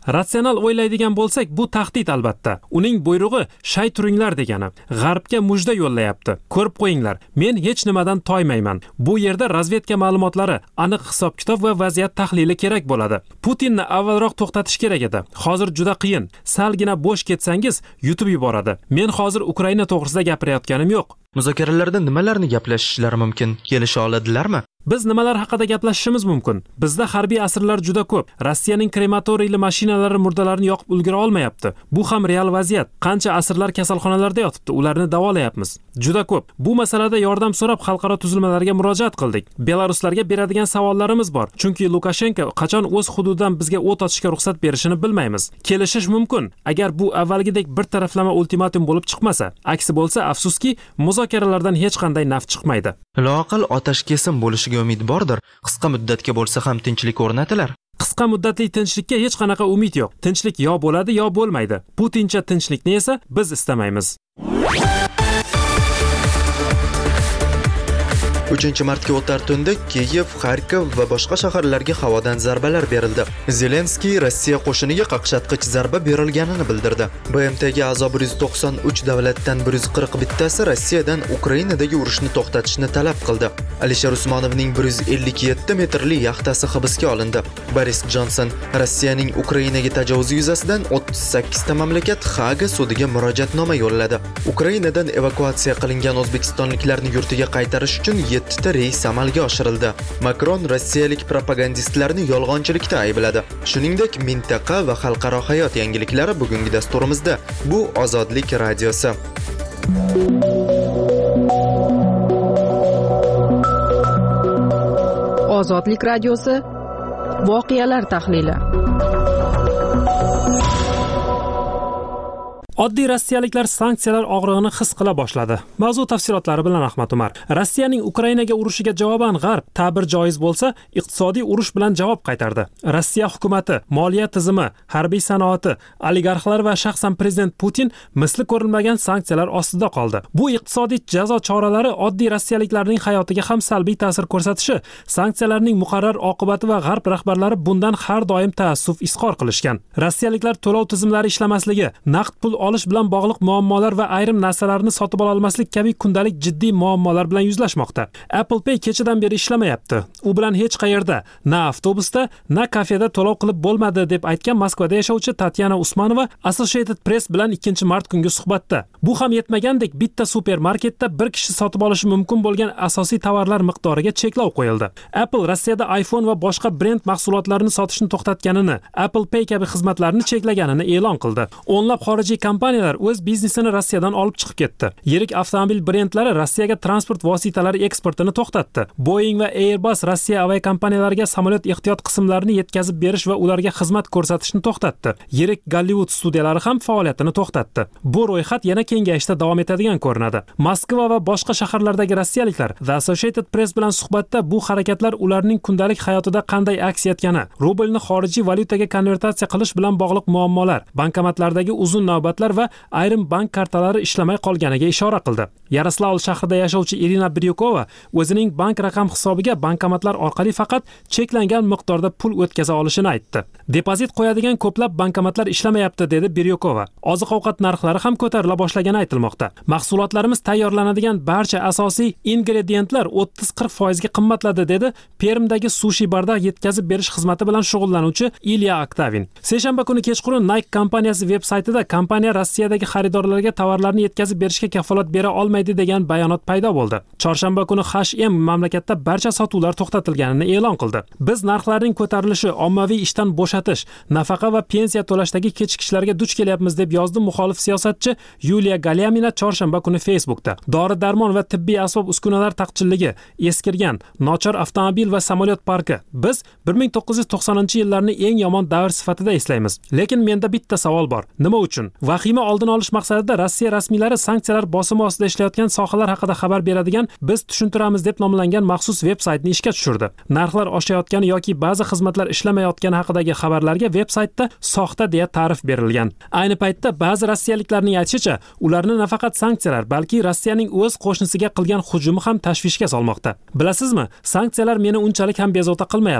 Ratsional o'ylaydigan bo'lsak, bu tahdid albatta. Uning buyrug'i shay turinglar degani. G'arbga mujda yo'llayapti. Ko'rib qo'yinglar, men hech nimadan toymayman. Bu yerda razvedka ma'lumotlari, aniq hisob-kitob va vaziyat tahlili kerak bo'ladi. Putinni avvalroq to'xtatish kerak edi. Hozir juda qiyin. Salgina bo'sh ketsangiz, yutib yuboradi. Men hozir Ukraina to'g'risida gapirayotganim yo'q. Muzokaralarda nimalarni gaplashishlari mumkin? Kelisha oladilarmi? Biz nimalar haqida gaplashishimiz mumkin? Bizda harbiy asirlar juda ko'p. Rossiyaning krematoriyli mashinalari murdalarni yoqib ulgura olmayapti. Bu ham real vaziyat. Qancha asirlar kasalxonalarda yotibdi, ularni davolayapmiz. Juda ko'p. Bu masalada yordam so'rab xalqaro tuzilmalarga murojaat qildik. Belaruslarga beradigan savollarimiz bor. Chunki Lukashenko qachon o'z hududidan bizga o't ochishga ruxsat berishini bilmaymiz. Kelishish mumkin, agar bu avvalgidek bir taraflama ultimatum bo'lib chiqmasa. Aksi bo'lsa, afsuski, muzokaralardan hech qanday naf chiqmaydi. Loaqal otash kesim bo'lishiga umid bordir. Qisqa muddatga bo'lsa ham tinchlik o'rnatilar. Qisqa muddatli tinchlikka hech qanaqa umid yo'q. Tinchlik yo bo'ladi, yo bo'lmaydi. Putincha tinchlikni esa biz istamaymiz. 3-martga o'tar tunda Kiyev, Xarkov va boshqa shaharlarga havodan zarbalar berildi. Zelenskiy Rossiya qo'shiniga qaqshatqich zarba berilganini bildirdi. BMTga a'zo 193 davlatdan 140 bittasi Rossiyadan Ukrainadagi urushni to'xtatishni talab qildi. Alisher Usmonovning 157 metrli yaxtasi hibsga olindi. Boris Jonson Rossiyaning Ukrainaga tajovuzi yuzasidan 38 ta mamlakat Haga sudiga murojaatnoma yo'lladi. Ukrainadan evakuatsiya qilingan o'zbekistonliklarni yurtiga qaytarish uchun 7 ta reys amalga oshirildi. Makron rossiyalik propagandistlarni yolg'onchilikda aybladi. Shuningdek, mintaqa va xalqaro hayot yangiliklari bugungi dasturimizda. Bu Ozodlik radiosi. Ozodlik radiosi voqealar tahlili. Oddiy rossiyaliklar sanksiyalar og'rig'ini his qila boshladi. Mavzu tafsilotlari bilan Ahmad Umar. Rossiyaning Ukrainaga urushiga javoban G'arb ta'bir joiz bo'lsa, iqtisodiy urush bilan javob qaytardi. Rossiya hukumati, moliya tizimi, harbiy sanoati, oligarxlar va shaxsan prezident Putin misli ko'rilmagan sanksiyalar ostida qoldi. Bu iqtisodiy jazo choralari oddiy rossiyaliklarning hayotiga ham salbiy ta'sir ko'rsatishi, sanksiyalarning muqarrar oqibati va G'arb rahbarlari bundan har doim taassuf izhor qilishgan. Rossiyaliklar to'lov tizimlari ishlamasligi, naqd pul olish bilan bog'liq muammolar va ayrim narsalarni sotib ola olmaslik kabi kundalik jiddiy muammolar bilan yuzlashmoqda. Apple Pay kechadan beri ishlamayapti. U bilan hech qayerda, na avtobusda, na kafeda to'lov qilib bo'lmadi deb aytgan Moskvada yashovchi Tatyana Usmanova Associated Press bilan 2-mart kungi suhbatda. Bu ham yetmagandek, bitta supermarketda bir kishi sotib olishi mumkin bo'lgan asosiy tovarlar miqdoriga cheklov qo'yildi. Apple Rossiyada iPhone va boshqa brend mahsulotlarini sotishni to'xtatganini, Apple Pay kabi xizmatlarni cheklaganini e'lon qildi. O'nlab xorijiy kompaniyalar o'z biznesini Rossiyadan olib chiqib ketdi. Yirik avtomobil brendlari Rossiyaga transport vositalari eksportini to'xtatdi. Boeing va Airbus Rossiya aviakompaniyalariga samolyot ehtiyot qismlarini yetkazib berish va ularga xizmat ko'rsatishni to'xtatdi. Yirik Gollywood studiyalari ham faoliyatini to'xtatdi. Bu ro'yxat yana kengayishda davom etadigan ko'rinadi. Moskva va boshqa shaharlardagi rossiyaliklar The Associated Press bilan suhbatda bu harakatlar ularning kundalik hayotida qanday aks etgani, rublni xorijiy valyutaga konvertatsiya qilish bilan bog'liq muammolar, bankomatlardagi uzun navbatlar va ayrim bank kartalari ishlamay qolganiga ishora qildi. Yaroslavl shahrida yashovchi Irina Biryukova o'zining bank raqam hisobiga bankomatlar orqali faqat cheklangan miqdorda pul o'tkaza olishini aytdi. Depozit qo'yadigan ko'plab bankomatlar ishlamayapti dedi Biryukova. Oziq-ovqat narxlari ham ko'tarila boshlagani aytilmoqda. Mahsulotlarimiz tayyorlanadigan barcha asosiy ingredientlar 30-40% ga qimmatladi dedi Permdagi sushi barda yetkazib berish xizmati bilan shug'ullanuvchi Ilya Aktavin. Seshanba kuni kechqurun Nike kompaniyasi veb-saytida kompaniya Rossiyadagi xaridorlarga tovarlarni yetkazib berishga kafolat bera olmaydi degan bayonot paydo bo'ldi. Chorshanba kuni H&M mamlakatda barcha sotuvlar to'xtatilganini e'lon qildi. Biz narxlarning ko'tarilishi, ommaviy ishdan bo'shatish, nafaqa va pensiya to'lashdagi kechikishlarga duch kelyapmiz deb yozdi muxolif siyosatchi Yuliya Galyamina chorshanba kuni Facebookda. Dori-darmon va tibbiy asbob-uskunalar taqchilligi, eskirgan, nochor avtomobil va samolyot parki. Biz 1990-yillarni eng yomon davr sifatida eslaymiz. Lekin menda bitta savol bor. Nima uchun? Vahima oldini olish maqsadida Rossiya rasmiylari sanksiyalar bosimi ostida ishlayotgan sohalar haqida xabar beradigan Biz tushuntiramiz deb nomlangan maxsus veb-saytni ishga tushirdi. Narxlar oshayotgani yoki ba'zi xizmatlar ishlamayotgani haqidagi xabarlarga veb-saytda soxta deya ta'rif berilgan. Ayni paytda ba'zi rossiyaliklarning aytishicha, ularni nafaqat sanksiyalar, balki Rossiyaning o'z qo'shnisiga qilgan hujumi ham tashvishga solmoqda. Bilasizmi, sanksiyalar meni unchalik ham bezovta qilmayapti.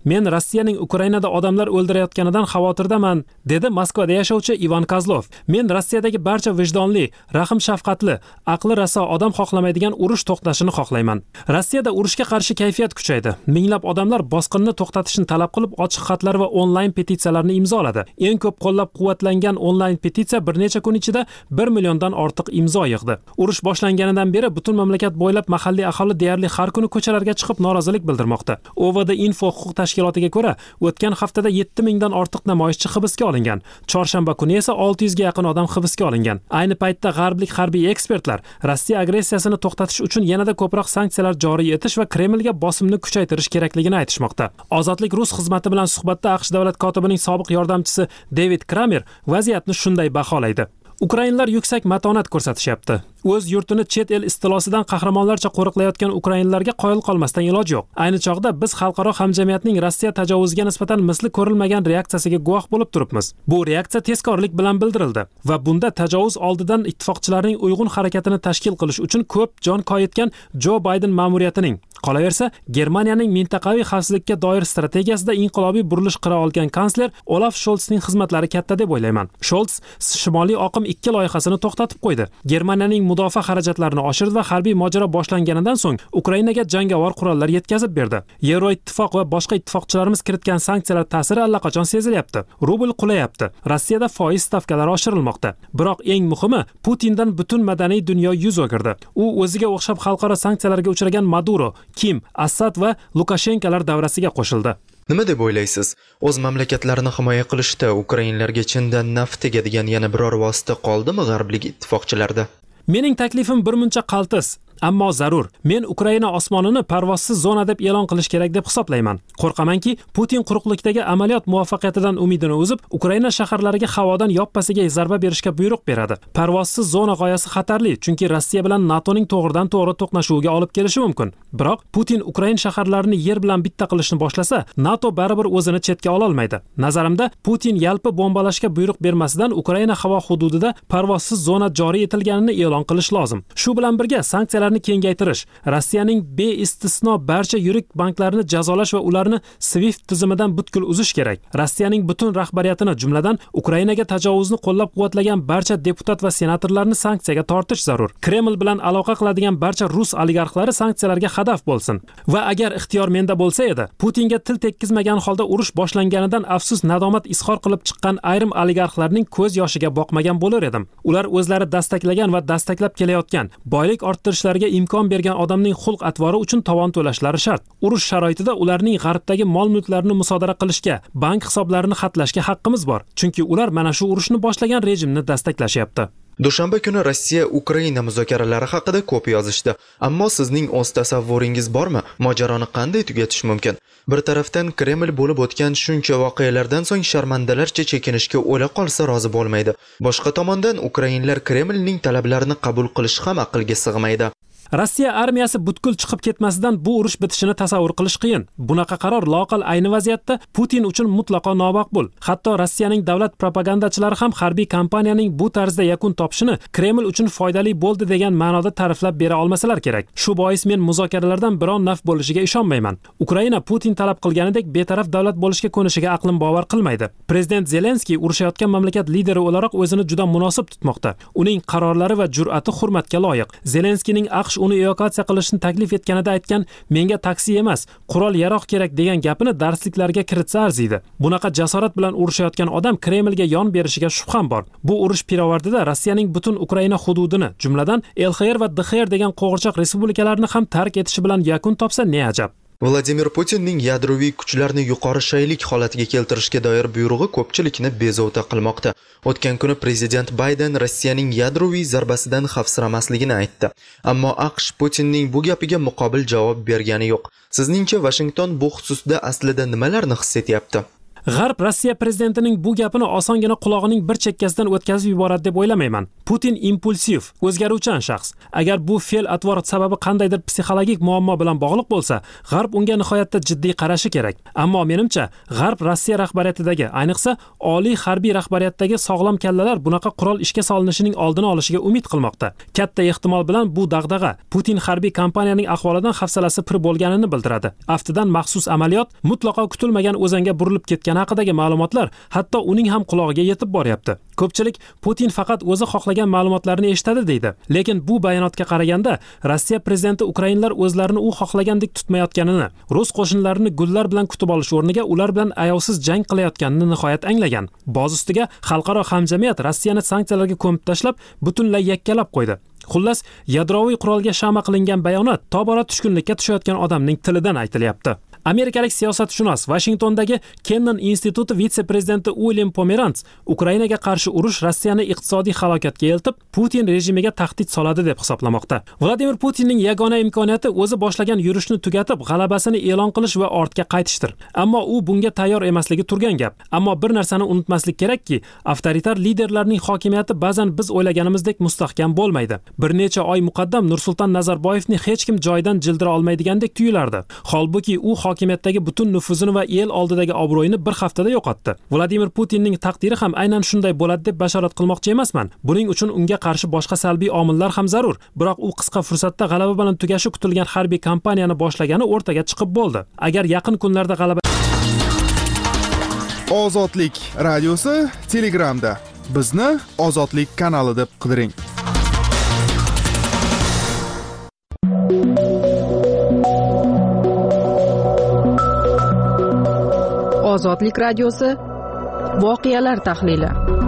Men Rossiyaning Ukrainada odamlar o'ldirayotganidan xavotirdaman, dedi Moskvada yashovchi Ivan Kozlov. Men Rossiyadagi barcha vijdonli, rahm shafqatli, aqli raso odam xohlamaydigan urush to'xtashini xohlayman. Rossiyada urushga qarshi kayfiyat kuchaydi. Minglab odamlar bosqinni to'xtatishni talab qilib ochiq xatlar va onlayn petitsiyalarni imzoladi. Eng ko'p qo'llab-quvvatlangan onlayn petitsiya bir necha kun ichida 1 milliondan ortiq imzo yig'di. Urush boshlanganidan beri butun mamlakat bo'ylab mahalliy aholi deyarli har kuni ko'chalarga chiqib norozilik bildirmoqda. OVD Info huquq tashkilotiga ko'ra, o'tgan haftada 7000 dan ortiq namoyishchi hibsga olingan. Chorshanba kuni esa 600 ga yaqin odam hibsga olingan. Ayni paytda g'arblik harbiy ekspertlar Rossiya agressiyasini to'xtatish uchun yanada ko'proq sanksiyalar joriy etish va Kremlga bosimni kuchaytirish kerakligini aytishmoqda. Ozodlik Rus xizmati bilan suhbatda AQSh davlat kotibining sobiq yordamchisi David Kramer vaziyatni shunday baholaydi. Ukrainlar yuksak matonat ko'rsatishyapti. O'z yurtini chet el istilosidan qahramonlarcha qo'riqlayotgan ukrainlarga qoyil qolmasdan iloj yo'q. Ayni chog'da biz xalqaro hamjamiyatning Rossiya tajovuziga nisbatan misli ko'rilmagan reaksiyasiga guvoh bo'lib turibmiz. Bu reaksiya tezkorlik bilan bildirildi va bunda tajovuz oldidan ittifoqchilarning uyg'un harakatini tashkil qilish uchun ko'p jon koyitgan Jo Bayden ma'muriyatining, qolaversa Germaniyaning mintaqaviy xavfsizlikka doir strategiyasida inqilobiy burilish qila olgan kansler Olaf Scholzning xizmatlari katta deb o'ylayman. Scholz Shimoliy oqim 2 loyihasini to'xtatib qo'ydi. Germaniyaning mudofaa xarajatlarini oshirdi va harbiy mojaro boshlanganidan so'ng Ukrainaga jangovar qurollar yetkazib berdi. Yevroittifoq va boshqa ittifoqchilarimiz kiritgan sanksiyalar ta'siri allaqachon sezilyapti. Rubl qulayapti. Rossiyada foiz stavkalari oshirilmoqda. Biroq eng muhimi, Putindan butun madaniy dunyo yuz o'girdi. U o'ziga o'xshab xalqaro sanksiyalarga uchragan Maduro, Kim, Assad va Lukashenkolar davrasiga qo'shildi. Nima deb o'ylaysiz? O'z mamlakatlarini himoya qilishda ukrainlarga chindan naf tegadigan yana biror vosita qoldimi g'arblik ittifoqchilarda? Mening taklifim birmuncha qaltis, ammo zarur. Men Ukraina osmonini parvozsiz zona deb e'lon qilish kerak deb hisoblayman. Qo'rqamanki, Putin quruqlikdagi amaliyot muvaffaqiyatidan umidini uzib, Ukraina shaharlariga havodan yoppasiga zarba berishga buyruq beradi. Parvozsiz zona g'oyasi xatarli, chunki Rossiya bilan NATOning to'g'ridan-to'g'ri to'qnashuviga olib kelishi mumkin. Biroq Putin Ukraina shaharlarini yer bilan bitta qilishni boshlasa, NATO baribir o'zini chetga ola olmaydi. Nazarimda, Putin yalpi bombalashga buyruq bermasidan Ukraina havo hududida parvozsiz zona joriy etilganini e'lon qilish lozim. Shu bilan birga sanksiyalar kengaytirish, Rossiyaning beistisno barcha yirik banklarini jazolash va ularni SWIFT tizimidan butkul uzish kerak. Rossiyaning butun rahbariyatini, jumladan Ukrainaga tajovuzni qo'llab-quvvatlagan barcha deputat va senatorlarni sanksiyaga tortish zarur. Kreml bilan aloqa qiladigan barcha rus oligarxlari sanksiyalarga hadaf bo'lsin. Va agar ixtiyor menda bo'lsa edi, Putinga til tekkizmagan holda urush boshlanganidan afsus nadomat izhor qilib chiqqan ayrim oligarxlarning ko'z yoshiga boqmagan bo'lar edim. Ular o'zlari dastaklagan va dastaklab kelayotgan boylik orttirishlariga imkon bergan odamning xulq-atvori uchun tovon to'lashlari shart. Urush sharoitida ularning g'arbdagi mol-mulklarini musodara qilishga, bank hisoblarini xatlashga haqqimiz bor, chunki ular mana shu urushni boshlagan rejimni dastaklashyapti. Dushanba kuni Rossiya Ukraina muzokaralari haqida ko'p yozishdi. Ammo sizning o'z tasavvuringiz bormi? Mojaroni qanday tugatish mumkin? Bir tarafdan Kreml bo'lib o'tgan shuncha voqealardan so'ng sharmandalarcha chekinishga o'la qolsa rozi bo'lmaydi. Boshqa tomondan Ukrainlar Kremlning talablarini qabul qilish ham aqlga sig'maydi. Rossiya armiyasi butkul chiqib ketmasidan bu urush bitishini tasavvur qilish qiyin. Bunaqa qaror loqal ayni vaziyatda Putin uchun mutlaqo nomaqbul. Hatto Rossiyaning davlat propagandachilari ham harbiy kampaniyaning bu tarzda yakun topishini Kreml uchun foydali bo'ldi degan ma'noda ta'riflab bera olmasalar kerak. Shu bois men muzokaralardan biron naf bo'lishiga ishonmayman. Ukraina Putin talab qilganidek betaraf davlat bo'lishga ko'nishiga aqlim bovar qilmaydi. Prezident Zelenskiy urushayotgan mamlakat lideri o'laroq o'zini juda munosib tutmoqda. Uning qarorlari va jur'ati hurmatga loyiq. Zelenskiyning AQSh uni evakuatsiya qilishni taklif etganida aytgan, menga taksi emas, qurol-yaroq kerak degan gapini darsliklarga kiritsa arziydi. Bunaqa jasorat bilan urushayotgan odam Kremlga yon berishiga shubham bor. Bu urush pirovardida Rossiyaning butun Ukraina hududini, jumladan LXR va DXR degan qo'g'irchoq respublikalarni ham tark etishi bilan yakun topsa ne ajab. Vladimir Putinning yadroviy kuchlarni yuqori shaylik holatiga keltirishga doir buyrug'i ko'pchilikni bezovta qilmoqda. O'tgan kuni prezident Bayden Rossiyaning yadroviy zarbasidan xavfsiramasligini aytdi. Ammo AQSh Putinning bu gapiga muqobil javob bergani yo'q. Sizningcha Washington bu xususda aslida nimalarni his etyapti? G'arb Rossiya prezidentining bu gapini osongina qulog'ining bir chekkasidan o'tkazib yuboradi deb o'ylamayman. Putin impulsiv, o'zgaruvchan shaxs. Agar bu fe'l-atvor sababi qandaydir psixologik muammo bilan bog'liq bo'lsa, G'arb unga nihoyatda jiddiy qarashi kerak. Ammo menimcha, G'arb Rossiya rahbariyatidagi, ayniqsa oliy harbiy rahbariyatdagi sog'lom kallalar bunaqa qurol ishga solinishining oldini olishiga umid qilmoqda. Katta ehtimol bilan bu dag'dag'a Putin harbiy kompaniyaning ahvolidan hafsalasi pir bo'lganini bildiradi. Aftidan maxsus amaliyot mutlaqo kutilmagan o'zanga burilib ketgani haqidagi ma'lumotlar hatto uning ham qulog'iga yetib boryapti. Ko'pchilik Putin faqat o'zi xohlagan ma'lumotlarni eshitadi deydi. Lekin bu bayonotga qaraganda Rossiya prezidenti ukrainlar o'zlarini u xohlagandek tutmayotganini, rus qo'shinlarini gullar bilan kutib olish o'rniga ular bilan ayovsiz jang qilayotganini nihoyat anglagan. Boz ustiga xalqaro hamjamiyat Rossiyani sanksiyalarga ko'mib tashlab, butunlay yakkalab qo'ydi. Xullas, yadroviy qurolga shama qilingan bayonot tobora tushkunlikka tushayotgan odamning tilidan aytilyapti. Amerikalik siyosatshunos Washingtondagi Kennan instituti vitse-prezidenti William Pomerantz Ukrainaga qarshi urush Rossiyani iqtisodiy halokatga eltib, Putin rejimiga tahdid soladi deb hisoblamoqda. Vladimir Putinning yagona imkoniyati o'zi boshlagan yurishni tugatib, g'alabasini e'lon qilish va ortga qaytishdir. Ammo u bunga tayyor emasligi turgan gap. Ammo bir narsani unutmaslik kerakki, avtoritar liderlarning hokimiyati ba'zan biz o'ylaganimizdek mustahkam bo'lmaydi. Bir necha oy muqaddam Nursulton Nazarboyevni hech kim joyidan jildira olmaydigandek tuyulardi. Holbuki u hokimiyatdagi butun nufuzini va el oldidagi obro'yini bir haftada yo'qotdi. Vladimir Putinning taqdiri ham aynan shunday bo'ladi deb bashorat qilmoqchi emasman. Buning uchun unga qarshi boshqa salbiy omillar ham zarur. Biroq u qisqa fursatda g'alaba bilan tugashi kutilgan harbiy kampaniyani boshlagani o'rtaga chiqib bo'ldi. Agar yaqin kunlarda g'alaba Ozodlik radiosi Telegramda. Bizni Ozodlik kanali deb qidiring. Ozodlik radiosi voqealar tahlili.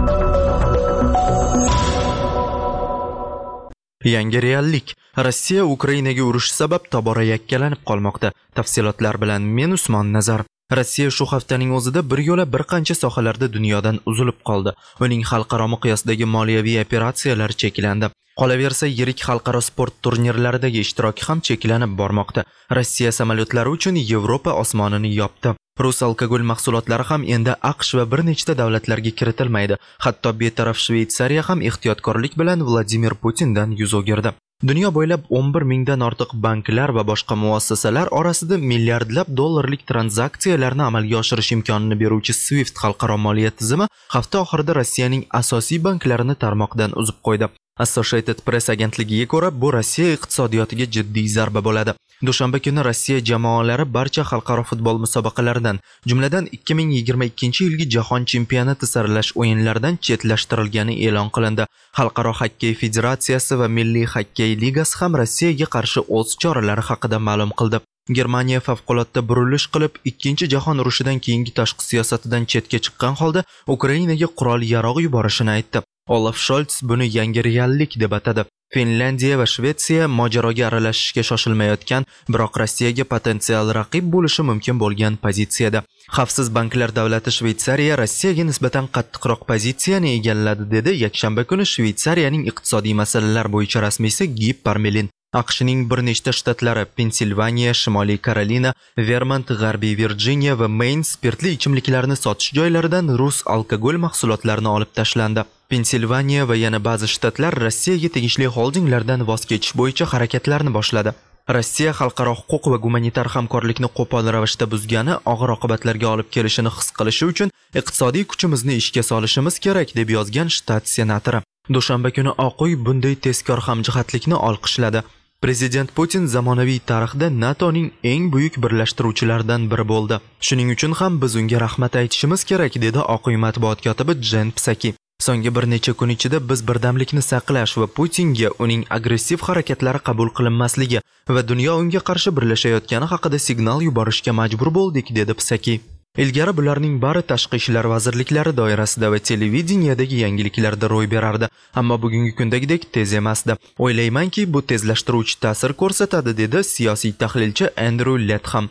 Yangi reallik. Rossiya Ukrainaga urush sabab tobora yakkalanib qolmoqda. Tafsilotlar bilan men Usmon Nazar. Rossiya shu haftaning o'zida bir yo'la bir qancha sohalarda dunyodan uzilib qoldi. Uning xalqaro miqyosdagi moliyaviy operatsiyalari cheklandi. Qolaversa, yirik xalqaro sport turnirlaridagi ishtiroki ham cheklanib bormoqda. Rossiya samolyotlari uchun Yevropa osmonini yopdi. Rus alkogol mahsulotlari ham endi AQSh va bir nechta davlatlarga kiritilmaydi. Hatto betaraf Shveysariya ham ehtiyotkorlik bilan Vladimir Putindan yuz o'girdi. Dunyo bo'ylab 11 mingdan ortiq banklar va boshqa muassasalar orasida milliardlab dollarlik tranzaksiyalarni amalga oshirish imkonini beruvchi SWIFT xalqaro moliya tizimi hafta oxirida Rossiyaning asosiy banklarini tarmoqdan uzib qo'ydi. Associated Press agentligiga ko'ra, bu Rossiya iqtisodiyotiga jiddiy zarba bo'ladi. Dushanba kuni Rossiya jamoalari barcha xalqaro futbol musobaqalaridan, jumladan 2022-yilgi Jahon chempionati saralash o'yinlaridan chetlashtirilgani e'lon qilindi. Xalqaro xokkey federatsiyasi va Milliy xokkey ligasi ham Rossiyaga qarshi o'z choralari haqida ma'lum qildi. Germaniya favqulodda burilish qilib, Ikkinchi jahon urushidan keyingi tashqi siyosatidan chetga chiqqan holda Ukrainaga qurol yarog' yuborishini aytdi. Olaf Scholz buni yangi reallik deb atadi. Finlandiya va Shvetsiya mojaroga aralashishga shoshilmayotgan, biroq Rossiyaga potensial raqib bo'lishi mumkin bo'lgan pozitsiyada. Xavfsiz banklar davlati Shveysariya Rossiyaga nisbatan qattiqroq pozitsiyani egalladi, dedi yakshanba kuni Shveysariyaning iqtisodiy masalalar bo'yicha rasmiysi Guy Parmelin. AQShning bir nechta shtatlari Pensilvaniya, Shimoliy Karolina, Vermont, G'arbiy Virjiniya va Maine spirtli ichimliklarni sotish joylaridan rus alkogol mahsulotlarini olib tashlandi. Pensilvaniya va yana ba'zi shtatlar Rossiyaga tegishli holdinglardan voz kechish bo'yicha harakatlarni boshladi. Rossiya xalqaro huquq va gumanitar hamkorlikni qo'pol ravishda buzgani og'ir oqibatlarga olib kelishini his qilishi uchun iqtisodiy kuchimizni ishga solishimiz kerak, deb yozgan shtat senatori. Dushanba kuni Oq uy bunday tezkor hamjihatlikni olqishladi. Prezident Putin zamonaviy tarixda NATOning eng buyuk birlashtiruvchilaridan biri bo'ldi. Shuning uchun ham biz unga rahmat aytishimiz kerak, dedi Oq uy matbuot kotibi Jen Psaki. So'nggi bir necha kun ichida biz birdamlikni saqlash va Putinga uning agressiv harakatlari qabul qilinmasligi va dunyo unga qarshi birlashayotgani haqida signal yuborishga majbur bo'ldik, dedi Psaki. Ilgari bularning bari tashqi ishlar vazirliklari doirasida va televideniyadagi yangiliklarda ro'y berardi, ammo bugungi kundagidek tez emasdi. O'ylaymanki, bu tezlashtiruvchi ta'sir ko'rsatadi, dedi siyosiy tahlilchi Andrew Latham.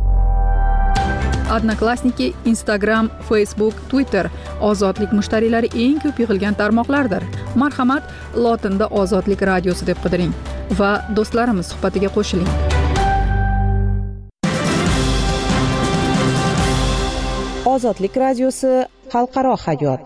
Odnoklassniki, Instagram, Facebook, Twitter ozodlik mushtariylari eng ko'p yig'ilgan tarmoqlardir. Marhamat, lotinda Ozodlik radiosi deb qidiring va do'stlarimiz suhbatiga qo'shiling. Ozodlik radiosi xalqaro hayot.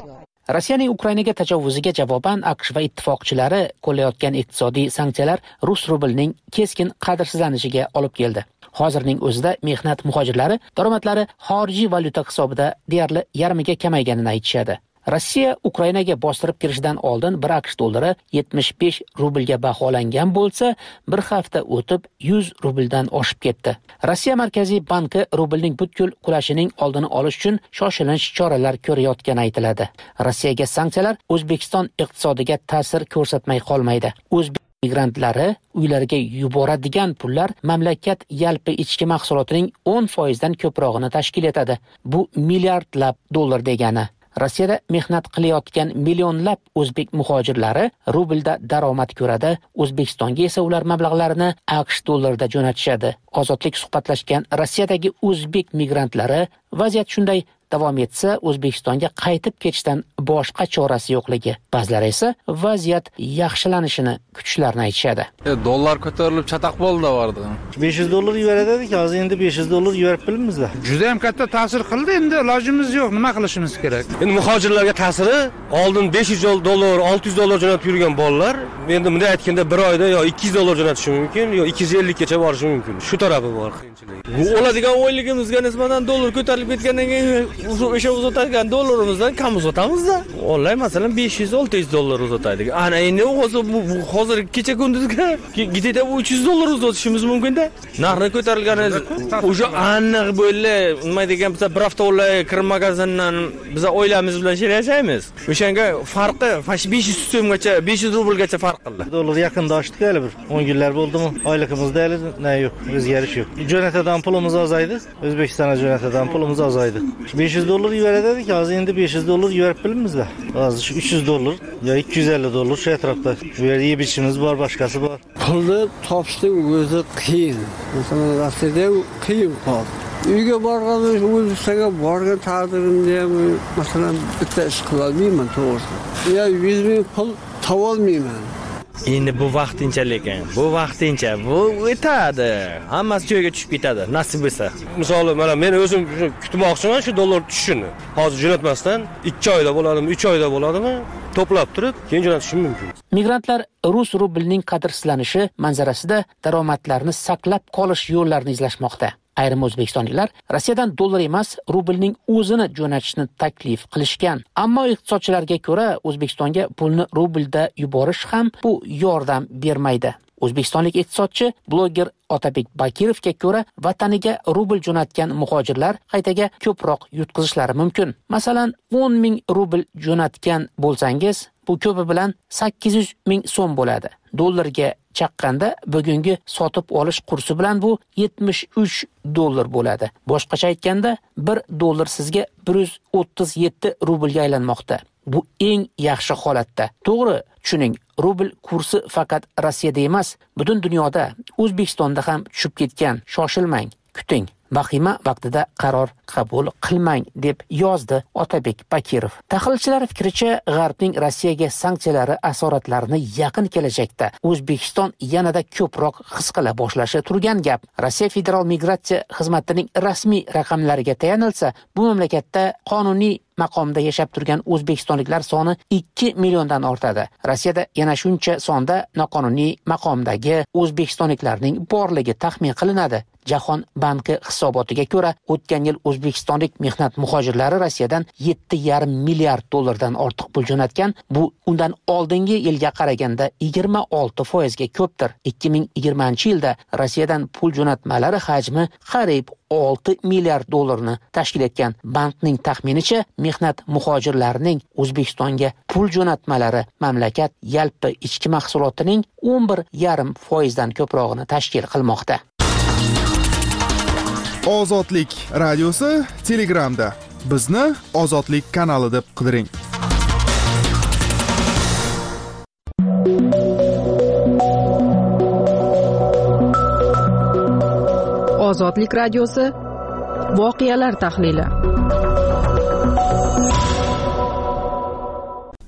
Rossiyaning Ukrainaga tajovuziga javoban AQSh va ittifoqchilari qo'llayotgan iqtisodiy sanksiyalar rus rublining keskin qadrsizlanishiga olib keldi. Hozirning o'zida mehnat muhojirlari daromadlari xorijiy valyuta hisobida deyarli yarmiga kamayganini aytishadi. Rossiya Ukrainaga bostirib kirishidan oldin bir AQSh dollari 75 rublga baholangan bo'lsa, bir hafta o'tib 100 rubldan oshib ketdi. Rossiya Markaziy banki rublning butkul qulashining oldini olish uchun shoshilinch choralar ko'rayotgani aytiladi. Rossiyaga sanksiyalar O'zbekiston iqtisodiga ta'sir ko'rsatmay qolmaydi. O'zbek migrantlari uylariga yuboradigan pullar mamlakat yalpi ichki mahsulotining 10% dan ko'prog'ini tashkil etadi. Bu milliardlab dollar degani. Rossiyada mehnat qilayotgan millionlab o'zbek muhojirlari rublda daromad ko'radi, O'zbekistonga esa ular mablag'larini AQSh dollarida jo'natishadi. Ozodlik suhbatlashgan Rossiyadagi o'zbek migrantlari vaziyat shunday davom etsa, O'zbekistonga qaytib ketishdan boshqa chorasi yo'qligi. Ba'zilari esa vaziyat yaxshilanishini kutishlarini aytishadi. Dollar ko'tarilib chataq bo'ldi vardi. 500 dollar yuvardik, hozir endi 500 dollar yuvarib bilamizda. Juda ham katta ta'sir qildi, endi ilojimiz yo'q, nima qilishimiz kerak? Endi muhojirlarga ta'siri oldin 500 dollar, 600 dollar jo'natib yurgan bolalar endi bunday aytganda bir oyda yo 200 dollar jo'natishi mumkin, yo 250 gacha borishi mumkin. Shu tarafi bor qiyinchilik. Bu oladigan oyligimizga nisbatan dollar ko'tarilib ketgandan keyin o'sha uzatgan dollarimizdan kam uzatamizda. Vallahi masalan 500-600 dollar uzataylik. Ana endi hozir kecha kunduzga gidida 300 dollar uzatishimiz mumkin-da. Narxi ko'tarilgani o'sha aniq bo'ldi. Nima degan biz bir hafta o'lay kir magazindan biz oilamiz bilan yashaymiz. O'shanga farqi 500 so'mgacha, 500 rublgacha farq qildi. Dollar yaqinda oshdi hali bir 10 kunlar bo'ldimi? Oyligimizda hali yo'q, o'zgarish yo'q. Jo'natadan pulimiz ozaydi, O'zbekistonga jo'natadan pulimiz ozaydi. 500 dollar yuvardik, hozir endi 500 dollar yuvarib bilamizda. Hozir 300 dollar yo 250 dollar shu atrofda. Bu yerda yeb ichishimiz bor, boshqasi bor. Pulni topishning o'zi qiyin. Masalan, Rossiyada qiyin qoldi. Uyga borganda O'zbekistonga borgan taqdirimda ham masalan bitta ish qila olmayman to'g'risi. Ya 100 ming pul topolmayman. Endi bu vaqtinchalik ekan. Bu vaqtincha, bu o'tadi. Hammasi joyiga tushib ketadi, nasib bo'lsa. Misol, mana men o'zim kutmoqchiman shu dollar tushishini. Hozir jo'natmasdan 2 oyda bo'ladimi, 3 oyda bo'ladimi, to'plab turib, keyin jo'natishim mumkin. Migrantlar rus rublining qadrsizlanishi manzarasida daromadlarni saqlab qolish yo'llarini izlashmoqda. Ayrim o'zbekistonliklar Rossiyadan dollar emas, rublning o'zini jo'natishni taklif qilishgan. Ammo iqtisodchilarga ko'ra, O'zbekistonga pulni rublda yuborish ham bu yordam bermaydi. O'zbekistonlik iqtisodchi bloger Otabek Bakirovga ko'ra, vataniga rubl jo'natgan muhojirlar qaytaga ko'proq yutqizishlari mumkin. Masalan, 10 ming rubl jo'natgan bo'lsangiz, bu ko'pi bilan 800 ming so'm bo'ladi. Dollarga chaqqanda bugungi sotib olish kursi bilan bu 73 dollar bo'ladi. Boshqacha aytganda, 1 dollar sizga 137 rublga aylanmoqda. Bu eng yaxshi holatda. To'g'ri, tushuning, rubl kursi faqat Rossiyada emas, butun dunyoda, O'zbekistonda ham tushib ketgan. Shoshilmang, kuting. Vahima vaqtida qaror qabul qilmang, deb yozdi Otabek Bakirov. Tahlilchilar fikricha, G'arbning Rossiyaga sanksiyalari asoratlarini yaqin kelajakda O'zbekiston yanada ko'proq his qila boshlashi turgan gap. Rossiya Federal migratsiya xizmatining rasmiy raqamlariga tayanilsa, bu mamlakatda qonuniy maqomda yashab turgan o'zbekistonliklar soni 2 milliondan ortadi. Rossiyada yana shuncha sonda noqonuniy maqomdagi o'zbekistonliklarning borligi taxmin qilinadi. Jahon banki hisobotiga ko'ra, o'tgan yil o'zbekistonlik mehnat muhojirlari Rossiyadan 7,5 milliard dollardan ortiq pul jo'natgan. Bu undan oldingi yilga qaraganda 26% ga ko'pdir. 2020-yilda Rossiyadan pul jo'natmalari hajmi qariyb 6 milliard dollarni tashkil etgan. Bankning taxminicha, mehnat muhojirlarining O'zbekistonga pul jo'natmalari mamlakat yalpi ichki mahsulotining 11,5% dan ko'prog'ini tashkil qilmoqda. Ozodlik radiosi Telegramda. Bizni Ozodlik kanali deb qidiring. Ozodlik radiosi voqealar tahlili.